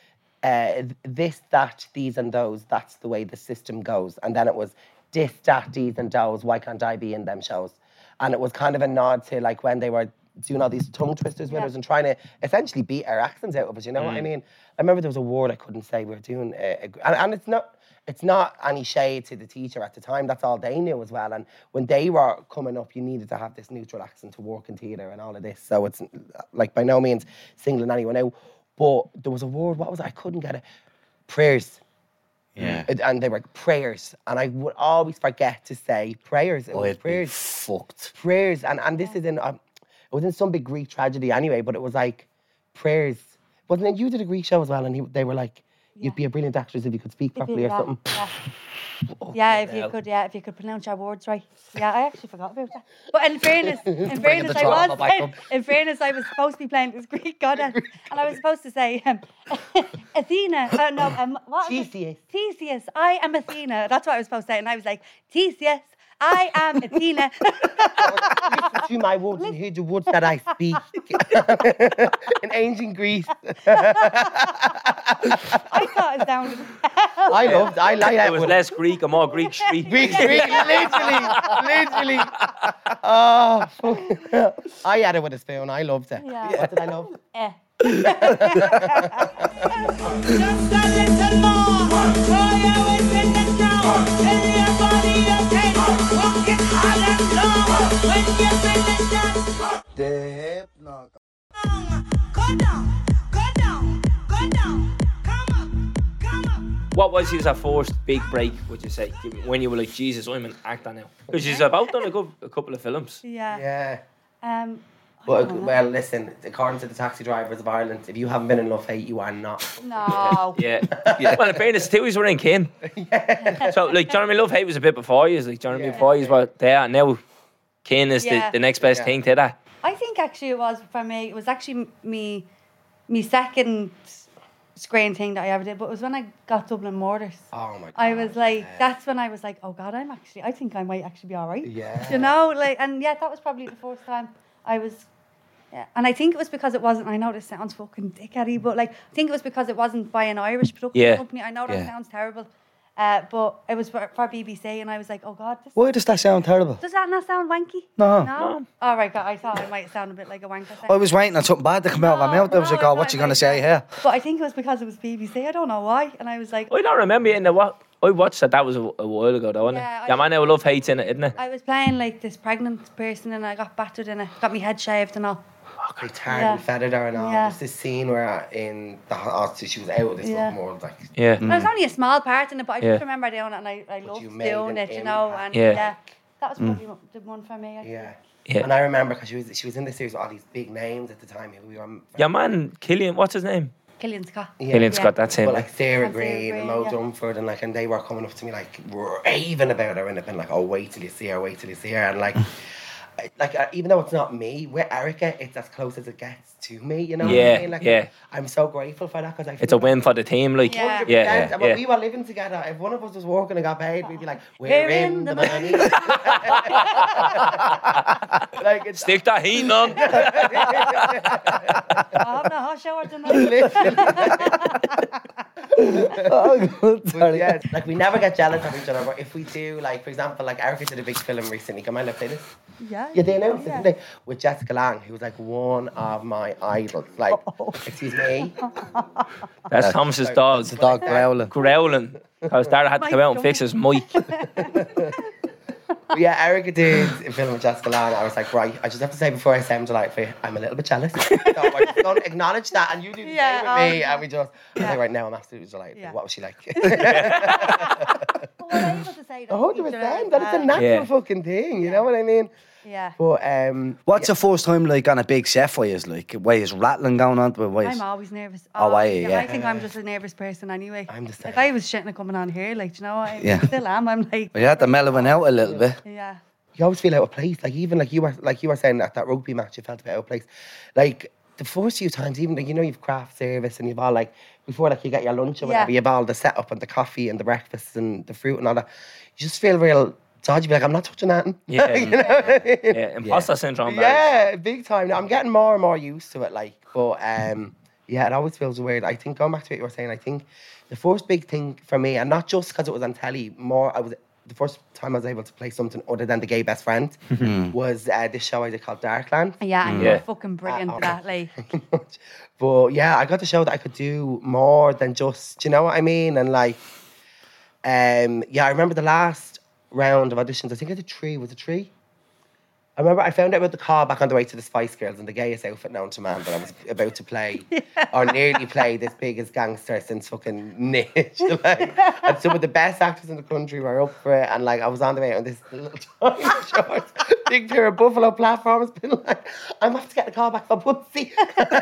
uh, this, that, these and those, that's the way the system goes. And then it was this, that, these and those, why can't I be in them shows? And it was kind of a nod to like when they were doing all these tongue twisters with Yeah. us and trying to essentially beat our accents out of us, you know what I mean? I remember there was a word I couldn't say, we were doing, a, a, and, and it's not, it's not any shade to the teacher at the time. That's all they knew as well. And when they were coming up, you needed to have this neutral accent to work in theatre and all of this. So it's like by no means singling anyone out. But there was a word, what was it? I couldn't get it. Prayers. yeah. And- And they were prayers. And I would always forget to say prayers. It Oh, was it'd be prayers. fucked. Prayers. And, and this is in, um, it was in some big Greek tragedy anyway, but it was like prayers. Wasn't it? You did a Greek show as well, and he, they were like, you'd be a brilliant actress if you could speak if you- properly or yeah, something. Yeah. Yeah, if you could, yeah, if you could pronounce your words right. Yeah, I actually forgot about that. But in fairness, in fairness, the I trauma was back saying, up. in fairness, I was supposed to be playing this Greek goddess, and I was supposed to say um, Athena. Uh, no, um, what? was it? Theseus. Theseus. I am Athena. That's what I was supposed to say, and I was like, Theseus. I am Athena. Listen to my words and hear the words that I speak. In ancient Greece. I thought it sounded. I loved I like it that was one. less Greek and more Greek street. Greek, Greek, literally, literally. Oh, fuck. I had it with a spoon. I loved it. Yeah. What did I love? Eh. Just a little more. Throw your weight in the ground. Tell your body okay. Walk it hard and slow. When you finish that, The hypno. go down, go down, go down. Come up, come up. What was his first big break, would you say? When you were like, Jesus, I'm an actor now. Because he's about done a, good, a couple of films. Yeah. Yeah. Um. I Well, don't know. well, listen, according to the Taxi Drivers of Ireland, if you haven't been in Love Hate, you are not. No. Yeah. Well, in fairness, Stewies were in Kin. So, like, Johnny Love Hate was a bit before you. Like, Johnny Yeah. before you were there. And now Kin is Yeah. the, the next best Yeah. thing to that. I think actually it was for me. It was actually me, me second screen thing that I ever did. But it was when I got Dublin Murders. Oh my God. I was like, that's when I was like, oh God, I'm actually. I think I might actually be all right. Yeah. You know, like, and yeah, that was probably the first time I was. Yeah, and I think it was because it wasn't. I know this sounds fucking dickheady, but like, I think it was because it wasn't by an Irish production Yeah. company. I know that Yeah. sounds terrible. Uh, but it was for, for B B C, and I was like, oh God, this, Why does that sound terrible? does that not sound wanky? No. No? Oh, right, God, I thought I might sound a bit like a wanker. I was waiting on something bad to come out of my mouth. I was No, like, oh, it's what you not going to like say that. here? But I think it was because it was B B C. I don't know why. And I was like, I don't remember it in the what. I watched that. That was a, a while ago, though, wasn't Yeah, it? I- Yeah, man, now love hates in it, isn't it? I was playing like this pregnant person, and I got battered in it. Got my head shaved and all. They tarred Yeah. and feathered her and all. Yeah. There's this scene where in the hospital she was out of this Yeah. fucking world, like. Yeah. It was only a small part in it, but I Yeah. just remember doing it, and I, I loved you made doing an it, you know. impact. And Yeah. yeah, that was probably the one for me. I think. Yeah. Yeah. And I remember because she was she was in the series with all these big names at the time. We were Yeah, man, Killian, what's his name? Killian Scott. Yeah. Killian Yeah. Scott, that's him. But like Sarah And Sarah Green and Green, Mo yeah. Dumford and like and they were coming up to me like raving about her and they've been like, oh wait till you see her, wait till you see her and like I- like uh, even though it's not me with Erica, it's as close as it gets to me. You know what Yeah, I mean? Like, yeah. I'm so grateful for that because I. It's a win for the team, like. Yeah. Yeah, one hundred percent. yeah, When yeah. we were living together, if one of us was working and got paid, we'd be like, we're, We're in, in the the money. like it's Stick that heat on. I have no hot shower tonight. Oh, good. But Sorry. yeah, like we never get jealous of each other. But if we do, like for example, like Erica did a big film recently. Come on, let's play this. Yeah. Yeah, they announced it Yeah. today with Jessica Lange, who was like one of my idols. Like, excuse me. That's Thomas's dog. It's the dog growling. Growling. Because Dara had to come out and fix his mic. But yeah, Erica did a film with Jessica Lange. I was like, right, I just have to say before I sound delightful, I'm a little bit jealous. So I just don't acknowledge that, and you do the Yeah, same with me, oh, and we just. I was like, right now, I'm absolutely delighted. Yeah. What was she like? But we're able to say that A to hundred each other percent. as That is a well. natural Yeah. fucking thing. You know what I mean? Yeah. But um, What's the first time like on a big set for you? Like, why is rattling going on? Why is... I'm always nervous. Oh, are you? Yeah. I think I'm just a nervous person anyway. I'm the same. Like I was shitting coming on here, like, do you know, I Yeah. still am. I'm like, You had to mellow it out a little bit. yeah. you always feel out of place. Like even like you were like you were saying at that rugby match, you felt a bit out of place. Like the first few times, even like you know you've craft service and you've all like before like you get your lunch or Yeah. whatever, you've all the setup and the coffee and the breakfast and the fruit and all that. You just feel real dodgy. Be like, I'm not touching that. Yeah. you know what I mean? Yeah, imposter syndrome. that Yeah, big time. Now, I'm getting more and more used to it, like, but um, yeah, it always feels weird. I think going back to what you were saying, I think the first big thing for me, and not just because it was on telly, more I was the first time I was able to play something other than The Gay Best Friend was uh, this show I did called Darkland. Yeah, and Yeah. you're fucking brilliant Ah, at that, like. But yeah, I got to show that I could do more than just, do you know what I mean? And like, um, yeah, I remember the last round of auditions. I think I did three. Was it three? I remember I found out about the call back on the way to the Spice Girls and the gayest outfit known to man that I was about to play or nearly play this biggest gangster since fucking Niche. Like, and some of the best actors in the country were up for it, and like I was on the way on this little tiny shorts, big pair of buffalo platforms, been like, I'm off to get the call back for Pussy.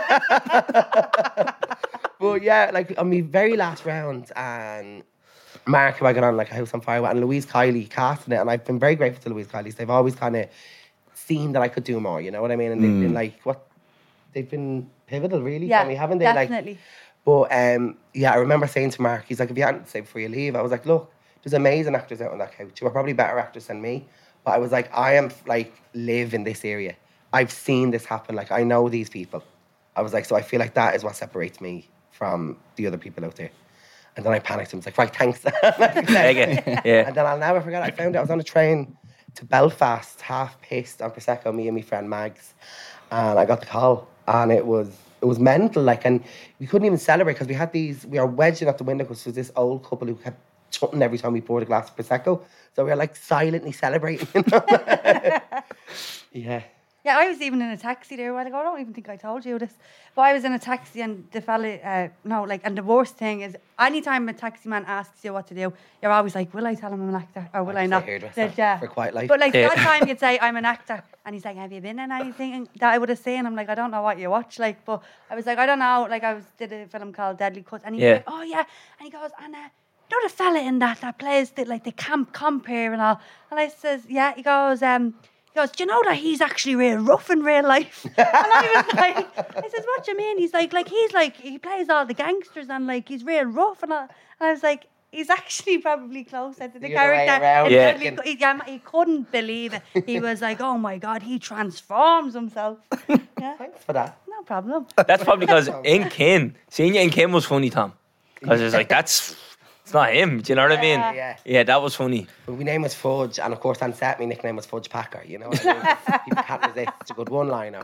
But yeah, like on my very last round, and Mark, who I got on like a House on Fire with, and Louise Kiley casting it, and I've been very grateful to Louise Kiley. They've always kind of seen that I could do more, you know what I mean? And they've been like, what? They've been pivotal, really, Yeah, for me, haven't they? definitely. Like, but um, yeah, I remember saying to Mark, he's like, if you hadn't to say before you leave, I was like, look, there's amazing actors out on that couch who are probably better actors than me. But I was like, I am like live in this area. I've seen this happen. Like I know these people. I was like, so I feel like that is what separates me from the other people out there. And then I panicked and was like, right, thanks. Take it. Yeah. And then I'll never forget, I found out I was on a train to Belfast, half pissed on Prosecco, me and my friend Mags. And I got the call. And it was it was mental. Like, and we couldn't even celebrate because we had these, we were wedging at the window because there was this old couple who kept shutting every time we poured a glass of Prosecco. So we were like silently celebrating. You know? Yeah. Yeah, I was even in a taxi there a while ago. I don't even think I told you this. But I was in a taxi and the fella, uh, no, like, and the worst thing is anytime a taxi man asks you what to do, you're always like, will I tell him I'm an actor or will I I just not? a hairdresser That, yeah. for quite life. But like Yeah. that time you'd say, I'm an actor. And he's like, have you been in anything that I would have seen? I'm like, I don't know what you watch. Like, but I was like, I don't know. Like I was did a film called Deadly Cuts. And he Yeah. was like, oh yeah. And he goes, and uh, you know the fella in that that plays the, like the camp comp here and all. And I says, yeah. He goes, um, he goes, do you know that he's actually real rough in real life? And I was like, I says, what do you mean? He's like, like he's like he plays all the gangsters and like he's real rough and all. And I was like, he's actually probably closer to the The other way character. around, in Yeah. Deadly Cu- He, yeah, he couldn't believe it. He was like, oh my God, he transforms himself. Yeah, Thanks for that. no problem. That's probably because in Kin, seeing you in Kin was funny, Tom. Because it's like, that's It's not him. Do you know what I mean? Yeah. Yeah, that was funny. But my name was Fudge, and of course on set my nickname was Fudge Packer, you know what I mean? People can't resist. It's a good one-liner.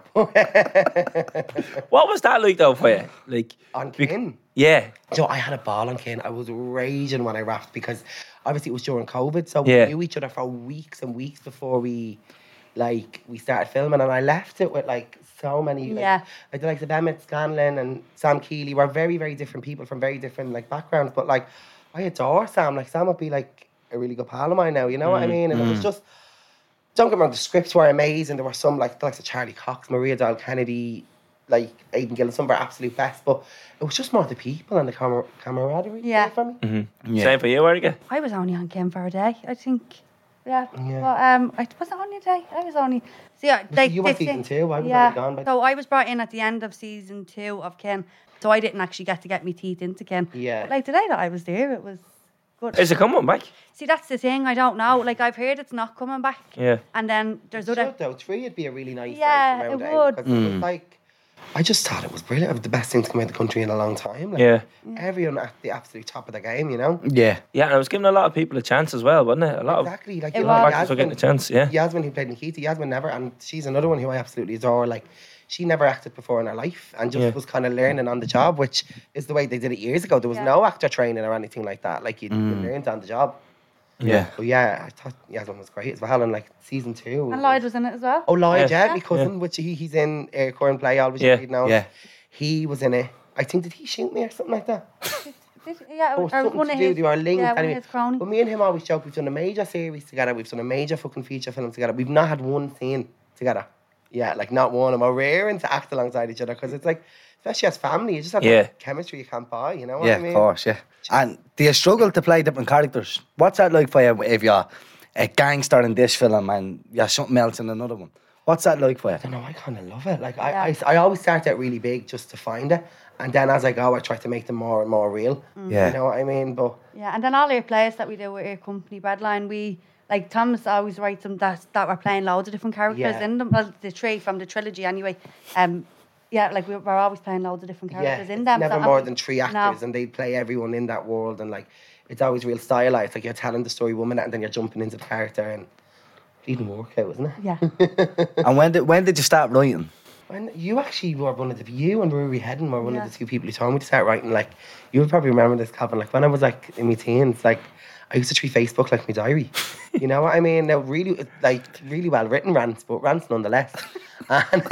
What was that like though for you? Like On bec- Kin. Yeah. So I had a ball on Kin. I was raging when I rapped because obviously it was during COVID, so Yeah. we knew each other for weeks and weeks before we like we started filming, and I left it with like so many like, Yeah. like the likes of Emmett Scanlon and Sam Keeley were very, very different people from very different like backgrounds. But like I adore Sam. Like Sam would be like a really good pal of mine now, you know what I mean? And it was just don't get me wrong, the scripts were amazing. There were some like the likes of Charlie Cox, Maria Doyle Kennedy, like Aidan Gillen, some were absolute best, but it was just more the people and the camar- camaraderie Yeah. for me. Same for you, Erica. I was only on Kim for a day, I think. Yeah. Yeah. But um, I was it only a day. I was only. See, I- they, you were they season say- two, I was yeah. already gone by- So I was brought in at the end of season two of Kim. So I didn't actually get to get my teeth into Kim. Yeah. But like the day that I was there, it was good. Is it coming back? See, that's the thing. I don't know. Like I've heard it's not coming back. Yeah. And then there's Should other. though, three would be a really nice Yeah, way to round it it out, would. 'cause it was like, I just thought it was brilliant. It was the best thing to come out of the country in a long time. Like, Yeah. Everyone at the absolute top of the game, you know? Yeah. Yeah, and I was giving a lot of people a chance as well, wasn't it? A lot of Exactly. Like, It you was. know, actors were getting a chance, yeah. Yasmin, who played Nikita, Yasmin never, and she's another one who I absolutely adore. Like, she never acted before in her life and just Yeah. was kind of learning on the job, which is the way they did it years ago. There was Yeah. no actor training or anything like that. Like, you Mm. learned on the job. Yeah. But yeah, I thought Yasmin was great as well. And like, season two. And Lloyd was in it as well. Oh, Lloyd, Yeah. yeah, my cousin, which he, he's in uh, Current Play, always Yeah. yeah. now. Yeah. He was in it. I think, did he shoot me or something like that? Did, yeah, Or or something one to of do, his. they were linked. Yeah, one anyway. of his cronies. But me and him always joke, we've done a major series together, we've done a major fucking feature film together. We've not had one scene together. Yeah, like not one. And we're raring to act alongside each other because it's like, especially as family, you just have Yeah. that chemistry you can't buy, you know what Yeah, I mean? of course, yeah. And do you struggle to play different characters? What's that like for you if you're a gangster in this film and you're something else in another one? What's that like for you? I don't know, I kind of love it. Like, Yeah. I, I, I always start out really big just to find it. And then as I go, I try to make them more and more real. Yeah. You know what I mean? But Yeah, and then all our plays that we do with our company Breadline, we like Thomas always writes them that that we're playing loads of different characters Yeah. in them. Well, the three from the trilogy anyway. Um, yeah, like we- we're always playing loads of different yeah, characters in it's them. never so- more and- than three No. actors and they play everyone in that world. And like, it's always real stylized. Like you're telling the story one minute and then you're jumping into the character and even work out, isn't it? Yeah, And when did when did you start writing? And you actually were one of the, you and Rory Hedden were one Yeah. of the two people who told me to start writing. Like, you'll probably remember this, Calvin. Like, when I was like in my teens, like, I used to treat Facebook like my diary. You know what I mean? Now, really, like, really well written rants, but rants nonetheless. And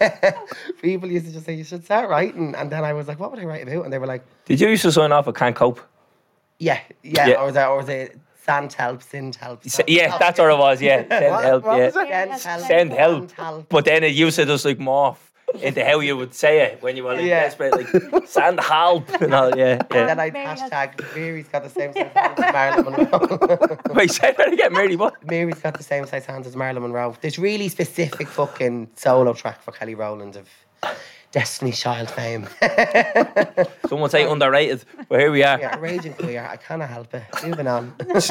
people used to just say, you should start writing. And then I was like, what would I write about? And they were like, Did you used to sign off a can't cope? yeah, yeah, Yeah. or was it, or was it sand help, sin help? S- Yeah, that's what it was, yeah. Send What- help, what yeah. was it? Sand help. Send help. sand help. But then it used to just like morph into how you would say it when you were like Yeah. desperate, like send help and all, yeah. And yeah. then I'd Mary has- hashtag, Mary's got the same size hands as Marilyn Monroe. Wait, say that again, Mary, what? Mary's got the same size hands as Marilyn Monroe. There's really specific fucking solo track for Kelly Rowland of Destiny's Child fame. Someone say underrated, but here we are. Yeah, raging queer. I cannot help it. Moving on.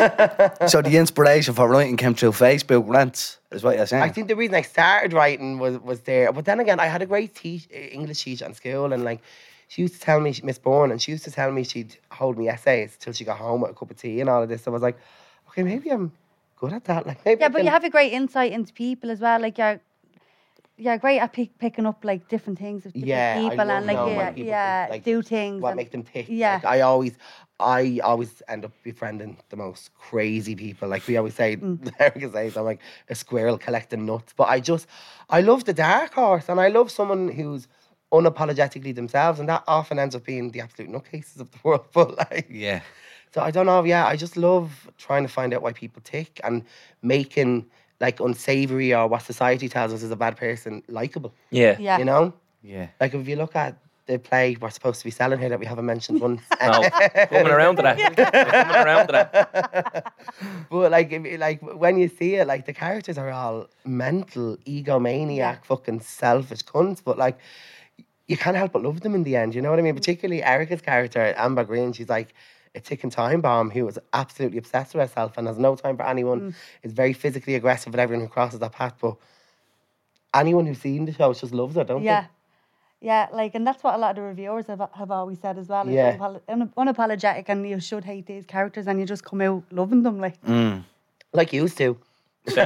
So the inspiration for writing came through Facebook rants, is what you're saying? I think the reason I started writing was, was there. But then again, I had a great te- English teacher in school, and like, she used to tell me, Miss Bourne, and she used to tell me she'd hold me essays till she got home with a cup of tea and all of this. So I was like, okay, maybe I'm good at that. Like, maybe yeah, I but can- you have a great insight into people as well. Like you're, you're great at pick, picking up like different things of different Yeah, I people love and like knowing yeah, when people yeah, like, do things. what and- make them tick. Yeah. Like, I always, I always end up befriending the most crazy people. Like we always say, Erica says, I'm like a squirrel collecting nuts. But I just, I love the dark horse, and I love someone who's unapologetically themselves, and that often ends up being the absolute nutcases of the world. But like, yeah. so I don't know. Yeah, I just love trying to find out why people tick and making like unsavory or what society tells us is a bad person likable. Yeah. yeah, You know. Yeah. Like if you look at the play we're supposed to be selling here that we haven't mentioned once. No, coming around to that. We're coming around to that. But like if, like when you see it, like the characters are all mental, egomaniac, Yeah. fucking selfish cunts. But like you can't help but love them in the end. You know what I mean? Particularly Erica's character, Amber Green. She's like a ticking time bomb who is absolutely obsessed with herself and has no time for anyone. Is very physically aggressive with everyone who crosses that path. But anyone who's seen the show just loves her, don't yeah. Yeah, like, and that's what a lot of the reviewers have have always said as well. It's Yeah. unapolo- un- unapologetic, and you should hate these characters, and you just come out loving them. Like, Like you used to. So,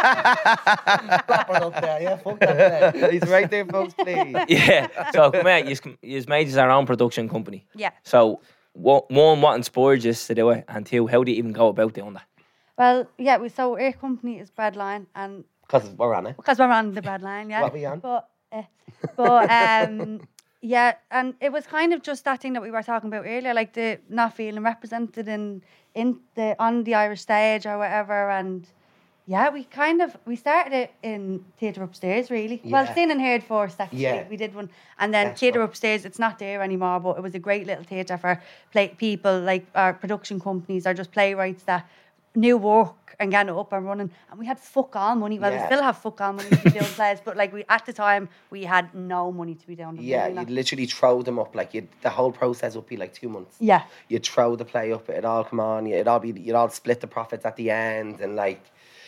Up there, yeah, fuck that play. He's right there, folks, please. yeah. So come out. You made our own production company. yeah. So what, one, what inspired you to do it, and two, how do you even go about doing that? Well, yeah. We so our company is Breadline, and Because we're on it. because we're on the Breadline, yeah. What we on? But, uh, but um, yeah, and it was kind of just that thing that we were talking about earlier, like the not feeling represented in in the on the Irish stage or whatever, and. Yeah, we kind of, we started it in Theatre Upstairs, really. Well, Yeah. Seen and Heard first, actually. Yeah. We did one. And then That's Theatre right. Upstairs, it's not there anymore, but it was a great little theatre for play, people, like our production companies or just playwrights that knew work and getting it up and running. And we had fuck all money. Well, we Yeah. still have fuck all money to be doing plays, but like we, at the time, we had no money to be doing them. Yeah, you know? you'd literally throw them up. Like, you'd, the whole process would be like two months. Yeah. You'd throw the play up, it'd all come on, it'd all be, you'd all split the profits at the end, and like,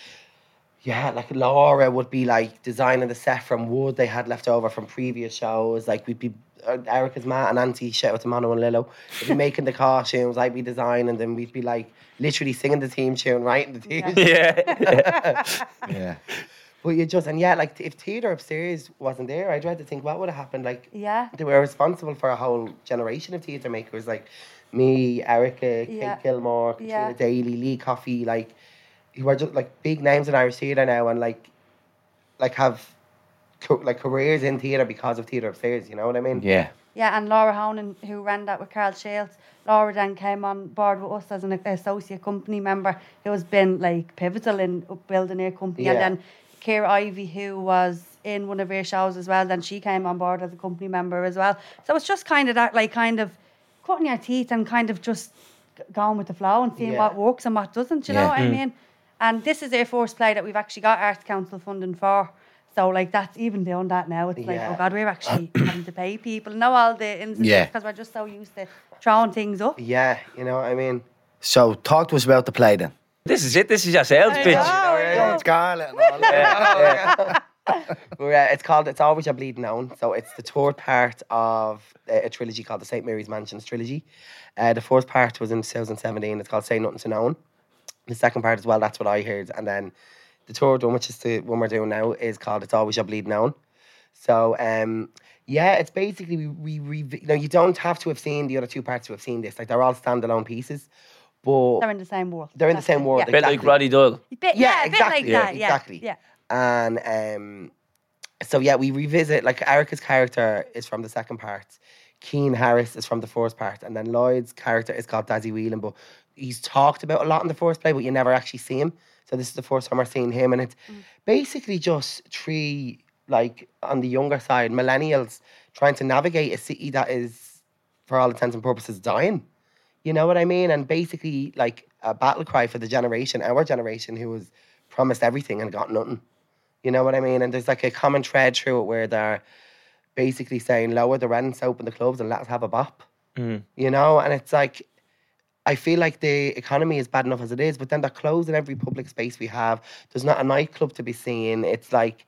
yeah, like Laura would be like designing the set from wood they had left over from previous shows. Like we'd be, uh, Erica's Matt and Auntie, shout out to Mano and Lilo, they'd be making the costumes, I'd be designing them, we'd be like literally singing the theme tune, writing the theme tune. Yeah. Yeah. But you just, and yeah, like if Theatre Upstairs wasn't there, I dread to think what would have happened. Like, Yeah. they were responsible for a whole generation of theatre makers, like me, Erica, Yeah. Kate Gilmore, Katrina Yeah. Daly, Lee Coffey, like, who are just like big names in Irish theatre now, and like, like have co- like careers in theatre because of Theatre Upstairs. You know what I mean? Yeah. Yeah, and Laura Honan, who ran that with Carl Shields, Laura then came on board with us as an associate company member who has been like pivotal in building our company. Yeah. And then Ciara Ivy, who was in one of our shows as well, then she came on board as a company member as well. So it's just kind of that, like, kind of cutting your teeth and kind of just g- going with the flow and seeing Yeah. what works and what doesn't, you know Yeah. what I mean? And this is our first play that we've actually got Arts Council funding for. So, like, that's even beyond that now. It's like, Yeah. oh, God, we're actually having to pay people. Know all the ins and Yeah. because we're just so used to throwing things up. Yeah, you know what I mean? So talk to us about the play then. This is it. This is your sales pitch. Don't Scarlet and all that. But, uh, it's called It's Always a Bleeding Known. So it's the third part of uh, a trilogy called the Saint Mary's Mansions trilogy. Uh, the first part was in two thousand seventeen. It's called Say Nothing to No One. The second part as well, that's what I heard. And then the third one, which is the one we're doing now, is called It's Always a Bleeding Known. So, um, yeah, it's basically, we, we, we, you know, you don't have to have seen the other two parts to have seen this. Like, they're all standalone pieces. But They're in the same world. They're in the same world, Yeah, A bit like Exactly. Roddy Doyle. a bit, Yeah, yeah, a bit exactly, like yeah, that. Yeah, exactly. yeah. And um, so yeah, we revisit, like, Erica's character is from the second part, Keane Harris is from the first part, and then Lloyd's character is called Dazzy Whelan, but he's talked about a lot in the first play, but you never actually see him. So this is the first time we're seeing him, and it's basically just three, like, on the younger side, millennials trying to navigate a city that is, for all intents and purposes, dying. You know what I mean? And basically, like, a battle cry for the generation, our generation, who was promised everything and got nothing. You know what I mean? And there's like a common thread through it where they're basically saying, lower the rents, open the clubs, and let us have a bop. Mm. You know? And it's like, I feel like the economy is bad enough as it is, but then they're closing every public space we have. There's not a nightclub to be seen. It's like,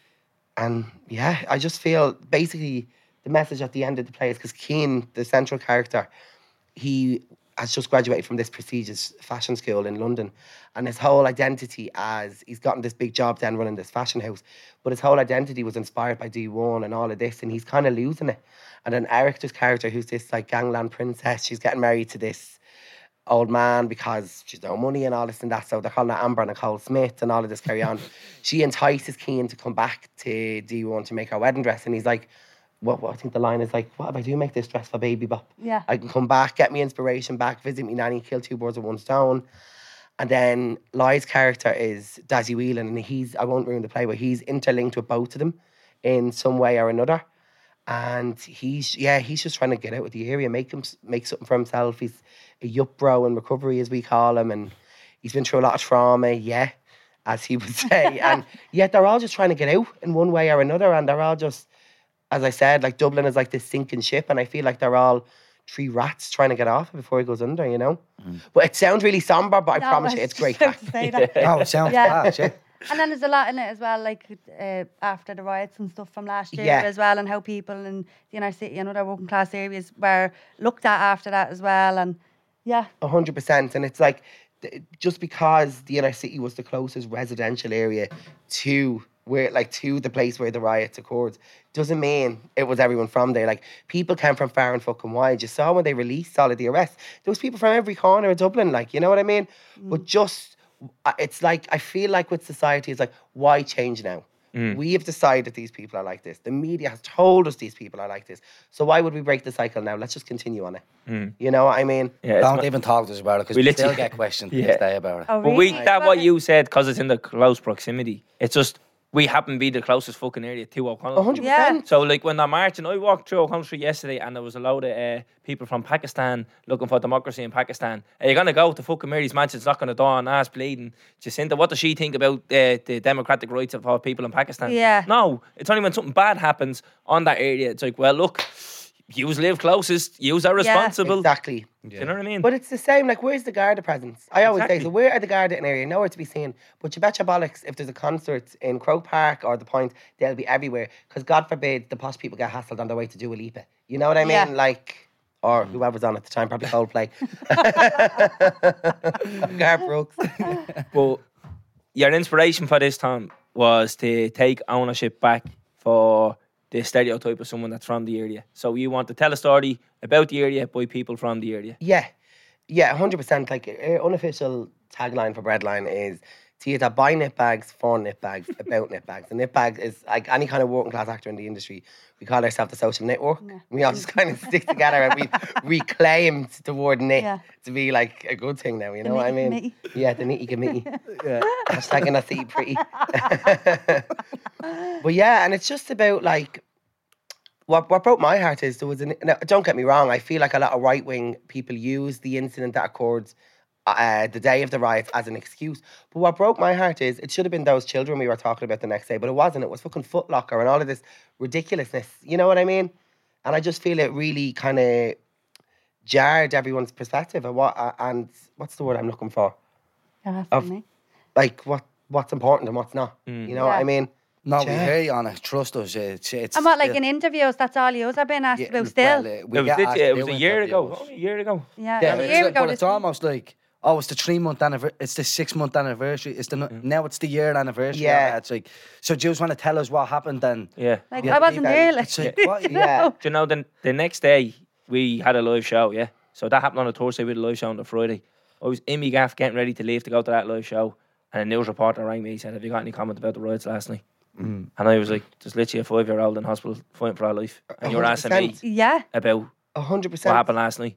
and yeah, I just feel basically the message at the end of the play is because Keane, the central character, he has just graduated from this prestigious fashion school in London, and his whole identity as he's gotten this big job then running this fashion house, but his whole identity was inspired by D one and all of this, and he's kind of losing it. And then Eric's character, who's this like gangland princess, she's getting married to this old man because she's no money and all this and that, so they're calling her Amber Nicole Smith and all of this carry on. She entices Keane to come back to D one to make her wedding dress, and he's like, what, what I think the line is like, what if I do make this dress for Baby Bop? Yeah. I can come back, get me inspiration back, visit me nanny, kill two birds with one stone. And then Lloyd's character is Dazzy Whelan, and he's, I won't ruin the play, but he's interlinked with both of them in some way or another. And he's, yeah, he's just trying to get out of the area, make him make something for himself. He's a yup bro in recovery, as we call him, and he's been through a lot of trauma, yeah, as he would say. And yet they're all just trying to get out in one way or another, and they're all just, as I said, like Dublin is like this sinking ship, and I feel like they're all three rats trying to get off it before it goes under, you know? But it sounds really somber, but I No, promise I you, was it's great just about crack. to say that. Oh, it sounds Yeah. bad, yeah. And then there's a lot in it as well, like uh, after the riots and stuff from last year Yeah. as well, and how people in the inner city and other working class areas were looked at after that as well. And yeah, A hundred percent, and it's like th- just because the inner city was the closest residential area to where, like, to the place where the riots occurred, doesn't mean it was everyone from there. Like, people came from far and fucking wide. You saw when they released all of the arrests, there was people from every corner of Dublin. Like, you know what I mean? But just, uh, it's like I feel like with society, it's like, why change now? We have decided these people are like this. The media has told us these people are like this. So why would we break the cycle now? Let's just continue on it. You know what I mean? Yeah, it's Don't ma- even talk to us about it because We we, still literally- get questioned Yeah. to this day about it. oh, But we, really? that Well, what you said, because it's in the close proximity. It's just, we happen to be the closest fucking area to O'Connell. A hundred Yeah. percent. So, like, when they're marching, I walked through O'Connell Street yesterday and there was a load of uh, people from Pakistan looking for democracy in Pakistan. Are you going to go to fucking Mary's Mansion's knocking the door and ask bleeding Jacinta, what does she think about uh, the democratic rights of all people in Pakistan? Yeah. No, it's only when something bad happens on that area. It's like, well, look, yous live closest, yous are Yeah. responsible. Exactly. Do you know what I mean? But it's the same, like, where's the Garda presence? I always say, Exactly. so where are the Garda in area? Nowhere to be seen. But you betcha bollocks, if there's a concert in Croke Park or The Point, they'll be everywhere. Because God forbid the posh people get hassled on their way to Dua Lipa. You know what I mean? Yeah. Like, or whoever's on at the time, probably Coldplay. Garth Brooks. But your inspiration for this time was to take ownership back for the stereotype of someone that's from the area. So you want to tell a story about the area by people from the area. Yeah. Yeah, one hundred percent. Like, our unofficial tagline for Breadline is to either buy nip bags, for nip bags, about nip bags. The nip bag is like any kind of working class actor in the industry. We call ourselves the social network. We all just kind of stick together and we reclaimed the word nip Yeah. to be like a good thing now. You know what I nitty mean? committee. Yeah, the nitty committee. Yeah. Hashtag in a city pretty. But yeah, and it's just about like, what what broke my heart is there was an, now, don't get me wrong, I feel like a lot of right wing people use the incident that occurred uh, the day of the riots as an excuse. But what broke my heart is it should have been those children we were talking about the next day, but it wasn't. It was fucking Foot Locker and all of this ridiculousness. You know what I mean? And I just feel it really kind of jarred everyone's perspective of what uh, and what's the word I'm looking for? yeah, Of- for me. Like what what's important and what's not. You know what Yeah. I mean? No, we Yeah. hear you on it. Trust us. It's, it's And what, like still- in interviews, that's all you have been asked Yeah, about still? well, uh, It we was, get lit- asked it to was do a year ago. interviews. Only a year ago. yeah, Yeah, a it's year like- ago. but this it's week. almost like, oh, it's the three month anniversary. It's the six month anniversary. It's the n now it's the year anniversary. Yeah. of it. It's like, so do you just want to tell us what happened then? Yeah. Like, Yeah, I wasn't people- there. Like, it's like, what? Yeah. Do you know, the, the next day we had a live show, yeah? So that happened on a Thursday, we had a live show on the Friday. I was in my gaff getting ready to leave to go to that live show, and a news reporter rang me. He said, have you got any comment about the riots last night? Mm. And I was like, there's literally a five-year-old in hospital fighting for her life. And you're asking me yeah, about A hundred what percent. happened last night.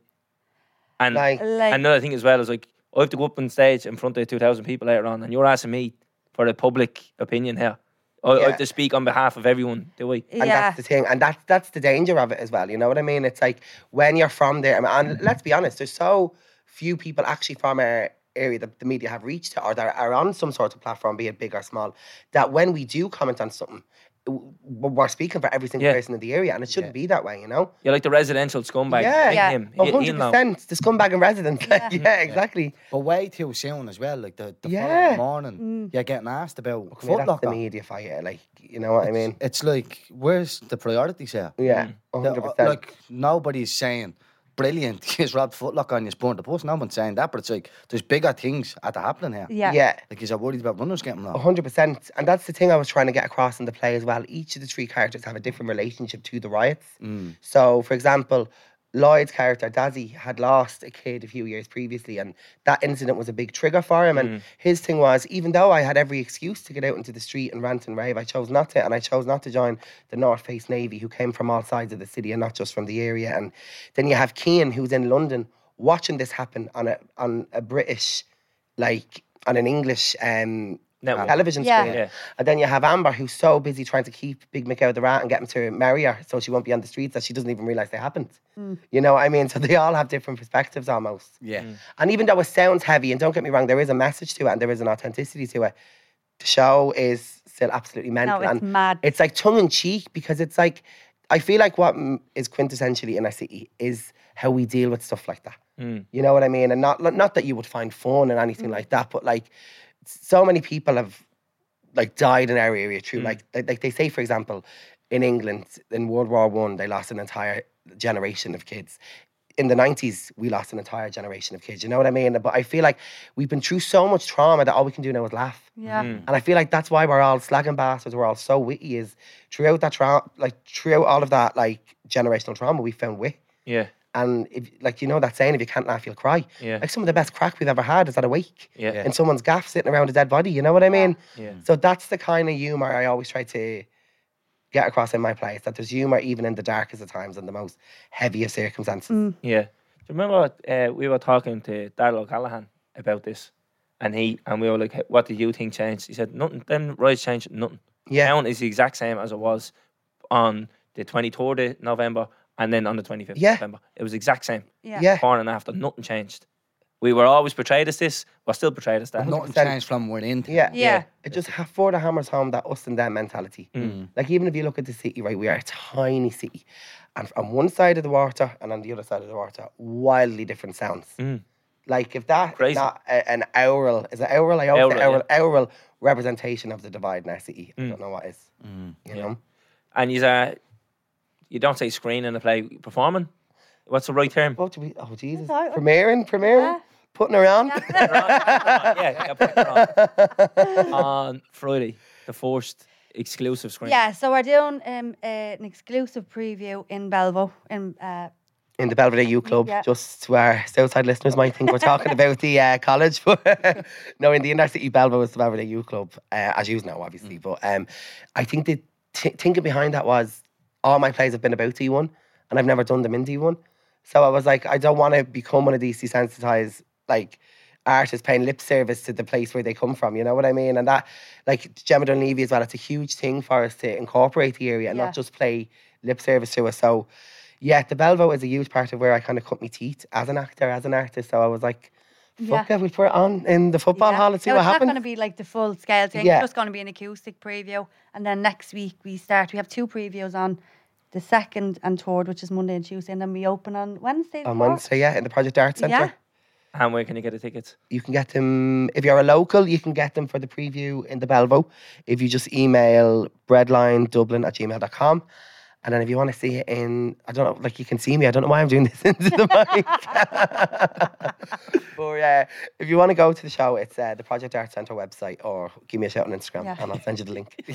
And Like, like, another thing as well is like, I have to go up on stage in front of two thousand people later on, and you're asking me for a public opinion here. I, I Yeah. have to speak on behalf of everyone, do I? And yeah, that's the thing, and that's that's the danger of it as well. You know what I mean? It's like when you're from there, and let's be honest, there's so few people actually from our area that the media have reached or that are on some sort of platform, be it big or small, that when we do comment on something, w- we're speaking for every single Yeah. person in the area, and it shouldn't be that way. You know? You're like the residential scumbag. Yeah. Ring Yeah. him. A He- he'll hundred know. percent, the scumbag in residence. Like, yeah, exactly. But way too soon as well. Like the, the Yeah. following morning, you're getting asked about I mean, Foot that's the Locker. media fight. Yeah, like, you know what I mean? It's like, where's the priorities here? Yeah, a The- hundred percent. Like nobody's saying, brilliant, he's robbed Foot Locker and you spurned the bus. No one's saying that, but it's like there's bigger things at the happening here. yeah, Yeah. Like he's worried about runners getting A lost. hundred percent, and that's the thing I was trying to get across in the play as well. Each of the three characters have a different relationship to the riots. So, for example, Lloyd's character Dazzy had lost a kid a few years previously, and that incident was a big trigger for him. And his thing was, even though I had every excuse to get out into the street and rant and rave, I chose not to, and I chose not to join the North Face Navy, who came from all sides of the city and not just from the area. And then you have Cian, who's in London, watching this happen on a on a British, like on an English um, Network. television Yeah. screen. Yeah. And then you have Amber, who's so busy trying to keep Big Mick out of the rat and get him to marry her so she won't be on the streets that she doesn't even realise they happened. You know what I mean? So they all have different perspectives almost. Yeah. And even though it sounds heavy, and don't get me wrong, there is a message to it and there is an authenticity to it, the show is still absolutely mental. No, it's and mad. It's like tongue in cheek because it's like, I feel like what mm, is quintessentially in our city is how we deal with stuff like that. You know what I mean? And not not that you would find fun and anything like that, but like so many people have like died in our area through like, like like they say, for example, in England in World War One they lost an entire generation of kids. In the nineties, we lost an entire generation of kids. You know what I mean? But I feel like we've been through so much trauma that all we can do now is laugh. Yeah. And I feel like that's why we're all slagging bastards. We're all so witty. Is throughout that trauma, like throughout all of that, like generational trauma, we found wit. Yeah. And if, like you know that saying, if you can't laugh, you'll cry. Yeah. Like some of the best crack we've ever had is at a wake. Yeah. In someone's gaff sitting around a dead body. You know what I mean? Yeah. So that's the kind of humour I always try to get across in my plays. That there's humour even in the darkest of times and the most heaviest circumstances. Yeah. Do you remember uh, we were talking to Darrell O'Callaghan about this, and he and we were like, "Hey, what do you think changed?" He said, "Nothing. Them rights changed. Nothing. Yeah. Town is the exact same as it was on the twenty-third of November and then on the twenty-fifth Yeah. of November. It was the exact same. Yeah. Yeah. Before and after, nothing changed. We were always portrayed as this. We're still portrayed as that. Nothing changed from within. Yeah. Yeah. It just ha- further hammers home that us and them mentality. Like even if you look at the city, right, we are a tiny city. And on one side of the water and on the other side of the water, wildly different sounds. Like if that Crazy. is not a, an aural, is it aural? I always say Aural, aural, aural representation of the divide in our city. I don't know what is. You know? And you uh, you don't say screen in a play, performing. What's the right term? What do we, oh Jesus. all right. Premiering, premiering, Yeah. putting around. yeah, yeah, put it on. On Friday, the first exclusive screen. Yeah, so we're doing um, uh, an exclusive preview in Belvo. In, uh, In the Belvedere U Club, Yeah. just to our Southside listeners might think we're talking about the uh, college, but no, in the inner city, Belvo is the Belvedere U Club, uh, as you know, obviously. But um, I think the t- thinking behind that was all my plays have been about D one, and I've never done them in D one. So I was like, I don't want to become one of these desensitized like artists paying lip service to the place where they come from. You know what I mean? And that, like Gemma Dunleavy as well, it's a huge thing for us to incorporate the area and Yeah. not just play lip service to us. So. Yeah, the Belvo is a huge part of where I kind of cut my teeth as an actor, as an artist. So I was like, fuck Yeah. it, we'll put it on in the football yeah. hall and see no, what it's not happens. going to be like the full scale thing. Yeah. It's just going to be an acoustic preview. And then next week we start. We have two previews on the second and third, which is Monday and Tuesday. And then we open on Wednesday. the On fourth. Wednesday, yeah, in the Project Arts Centre. Yeah. And where can you get the tickets? You can get them, if you're a local, you can get them for the preview in the Belvo. If you just email breadlinedublin at gmail dot com. And then if you want to see it in, I don't know, like you can see me, I don't know why I'm doing this into the mic. But uh, if you want to go to the show, it's uh, the Project Arts Centre website, or give me a shout on Instagram Yeah. and I'll send you the link.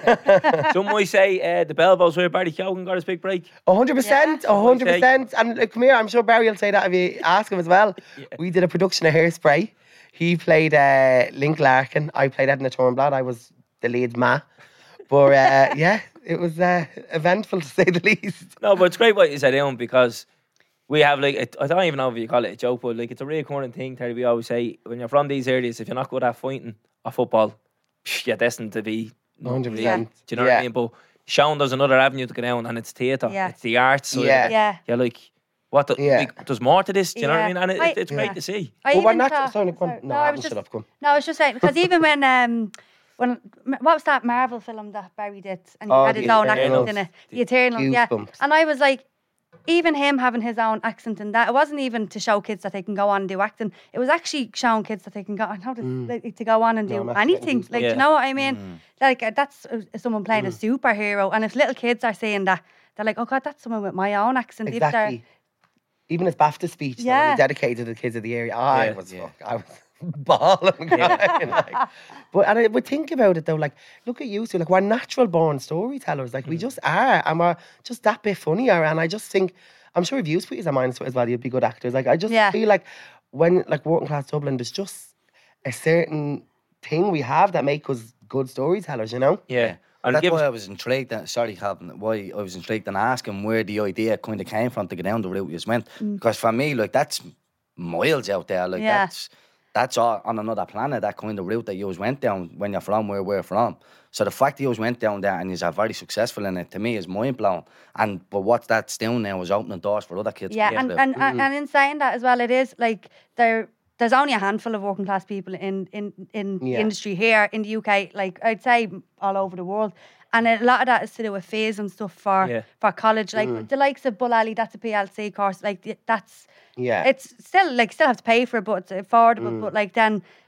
Some might say uh, the Belvo's where Barry Keoghan got his big break. A hundred percent, a hundred percent. And uh, come here, I'm sure Barry will say that if you ask him as well. We did a production of Hairspray. He played uh, Link Larkin. I played Edna Turnblad. I was the lead ma. But uh, yeah, it was uh, eventful to say the least. No, but it's great what you said, Ewan, because we have like, a, I don't even know if you call it a joke, but like it's a recurring thing, Terry. We always say, when you're from these areas, if you're not good at fighting or football, you're destined to be. one hundred really. percent. Do you know Yeah. what I mean? But Sean, there's another avenue to go down, and it's theatre. Yeah. It's the arts. So Yeah. Yeah. You're like, what? The, Yeah. like, there's more to this. Do you know what I Yeah. mean? And it, I- it's yeah. great to see. I But we're even not. thought- Sorry, go on. sorry. No, I I was haven't. Shut just- up. Come. No, I was just saying, because even when, um, when, what was that Marvel film that Barry did? And he Oh, had The his own accent Eternals. in it. The Eternals, yeah. Goosebumps. And I was like, even him having his own accent in that, it wasn't even to show kids that they can go on and do acting. It was actually showing kids that they can go on, how to, like, to go on and No, do I'm actually getting anything. goosebumps. Like, Yeah. you know what I mean? Like, uh, that's uh, someone playing a superhero. And if little kids are saying that, they're like, oh God, that's someone with my own accent. If they're- Exactly. Even his BAFTA speech, yeah. Yeah. He dedicated to the kids of the area. I Yeah. was, fuck, I was bawling. crying, like. But and I would think about it though, like, look at you two, like we're natural born storytellers, like we just are, and we're just that bit funnier. And I just think, I'm sure if you put your mind to it as well, you'd be good actors. Like I just Yeah. feel like when like working class Dublin, there's just a certain thing we have that make us good storytellers, you know? Yeah. And That's give why us, I was intrigued. And, sorry, Calvin. Why I was intrigued and asking where the idea kind of came from to go down the route you just went. Because for me, like that's miles out there. Like Yeah. that's that's all on another planet. That kind of route that you went down when you're from where we're from. So the fact that you went down there and you're very successful in it, to me, is mind blowing. And but what that's doing now is opening doors for other kids. Yeah, to and, get and, and, and in saying that as well, it is like there. There's only a handful of working class people in in in the Yeah. industry here in the U K. Like I'd say all over the world, and a lot of that is to do with fees and stuff for Yeah. for college. Like the likes of Bull Alley, that's a P L C course. Like th- that's Yeah. it's still like still have to pay for it, but it's affordable. But like then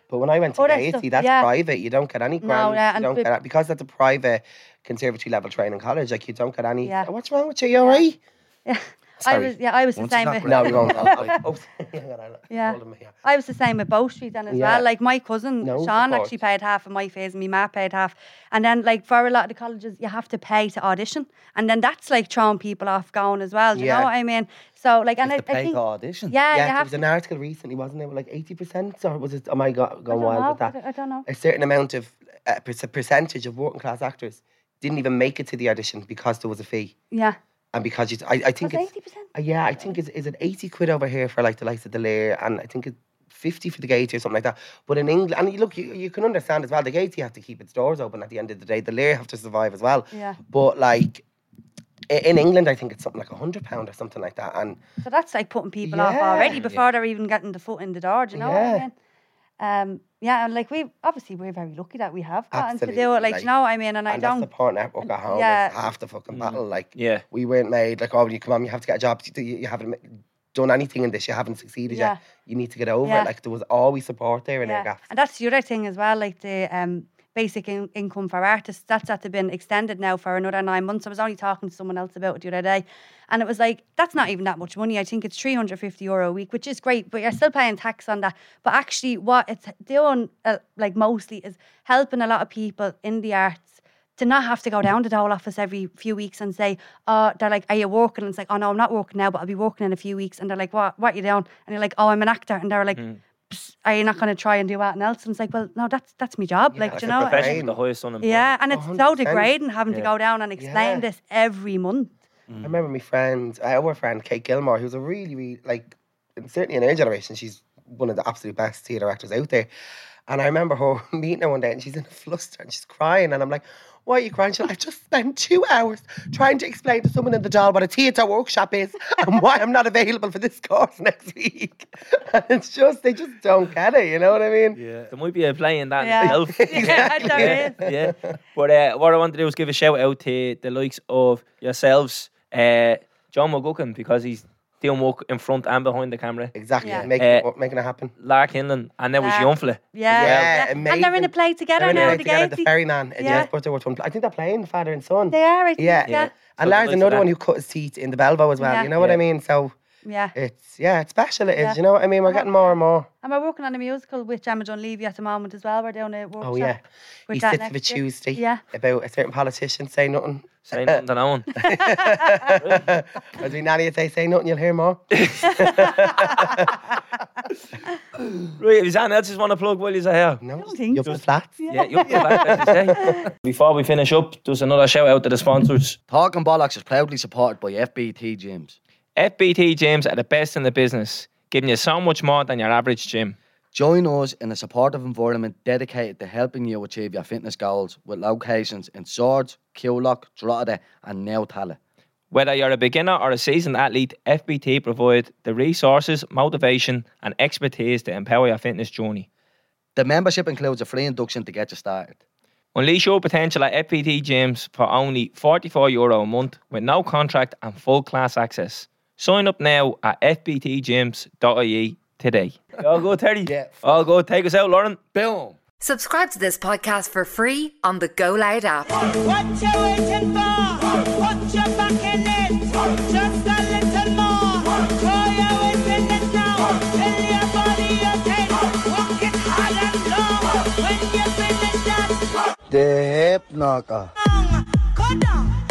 But when I went to Other Gaiety, stuff, that's yeah. private. You don't get any grants. yeah, you and don't the- get because that's a private conservatory level training college. Like you don't get any. Yeah. What's wrong with you? You alright? Yeah. I Sorry. was, yeah, I was the Once same. it's not with- No, we won't. Right. Oh, hang on, I'll- Yeah. hold him here. I was the same with Bow Street then as Yeah. well. Like my cousin No Sean support. actually paid half of my fees and my ma paid half. And then like for a lot of the colleges you have to pay to audition. And then that's like throwing people off going as well. Do you Yeah. know what I mean? So like and I, It's the I pay think to audition. Yeah, Yeah, you there have was to an article recently, wasn't it? Like eighty percent, or was it? Am I go, I going don't wild know. with that? I don't- I don't know. A certain amount of uh, per- a percentage of working class actors didn't even make it to the audition because there was a fee, Yeah. and because you, I, I think Was it's eighty percent? uh, yeah, I think it's is it eighty quid over here for like the likes of the Lair, and I think it's fifty for the Gaiety or something like that. But in England, and you look, you, you can understand as well, the Gaiety have to keep its doors open at the end of the day. The Lair have to survive as well. Yeah. But like i- in England, I think it's something like a hundred pound or something like that, and So that's like putting people off Yeah. already before they're even getting the foot in the door. Do you know what I Yeah. mean? Um, yeah, and like we obviously we're very lucky that we have gotten to do Absolutely, it. Like, like- you know what I mean? And, I and that's don't. support network at home. yeah. It's half the fucking battle. Like Yeah. we weren't made like, oh, when you come on, you have to get a job. You, you haven't done anything in this. You haven't succeeded Yeah. yet. You need to get over Yeah. it. Like there was always support there in our Yeah, gaps. and that's the other thing as well. Like the um, basic in- income for artists, that's had to been extended now for another nine months. I was only talking to someone else about it the other day, and it was like that's not even that much money. I think it's three hundred fifty euro a week, which is great, but you're still paying tax on that. But actually, what it's doing, uh, like mostly, is helping a lot of people in the arts to not have to go down to the whole office every few weeks and say, oh, they're like, are you working? And it's like, oh no, I'm not working now, but I'll be working in a few weeks. And they're like, what, what are you doing? And you're like, oh, I'm an actor. And they're like, "Psst, are you not going to try and do anything else? And it's like, well, no, that's that's my job. Yeah, like, it's do you a know? profession. Especially with the highest unemployment. Yeah, and it's one so hundred percent. degrading having to Yeah. go down and explain Yeah. this every month. I remember my friend, uh, our friend Kate Gilmore, who's a really, really like, certainly in her generation, she's one of the absolute best theatre actors out there. And I remember her meeting her one day, and she's in a fluster and she's crying, and I'm like, why are you crying? She's like, I've just spent two hours trying to explain to someone in the Dáil what a theatre workshop is and why I'm not available for this course next week. And it's just, they just don't get it, you know what I mean? Yeah. There might be a play in that Yeah. itself. Yeah, there is. yeah. But uh, what I want to do is give a shout out to the likes of yourselves, uh, John McGuckin, because he's doing work in front and behind the camera. Exactly, Yeah. making, Uh, it, work- making it happen. Lark Hinlan, and there was Lark. young fella. Yeah, Yeah, yeah. And they're in a amazing. play together They're in now, it the together, the Gaiety. Ferryman. Yeah. Yeah, but they were one. I think they're playing Father and Son. They are, I think. Yeah, Yeah. And So Lars, the likes of another that. one who cut his teeth in the Belvo as well. Yeah. You know what Yeah. I mean? So Yeah. it's yeah, it's special. It is. Yeah. You know what I mean? We're getting more and more. And we're working on a musical with Emma Dunleavy at the moment as well. We're doing a workshop. Oh yeah. with He that sits of a next year. Tuesday Yeah. about a certain politician say nothing. Say nothing to no one. As we nanny would say, say nothing, you'll hear more. Right, is anything else you want to plug while you're here? No, don't think you're so. up the flats. Yeah, you up the back, as you say. Before we finish up, there's another shout out to the sponsors. Talking Bollocks is proudly supported by F B T Gyms. F B T Gyms are the best in the business, giving you so much more than your average gym. Join us in a supportive environment dedicated to helping you achieve your fitness goals with locations in Swords, Coolock, Drogheda and now Tallaght. Whether you're a beginner or a seasoned athlete, F B T provide the resources, motivation and expertise to empower your fitness journey. The membership includes a free induction to get you started. Unleash your potential at F B T Gyms for only forty-four euro a month with no contract and full class access. Sign up now at f b t gyms dot I E today. All good, Terry? Yeah. All good. Take us out, Lauren. Boom! Subscribe to this podcast for free on the Go Loud app. What you waiting for? Put your back in it. Just a little more. Throw your weight in it now. Tell your body you're ten. Walk it hard and long. When you finish that The hip knocker. song, go down.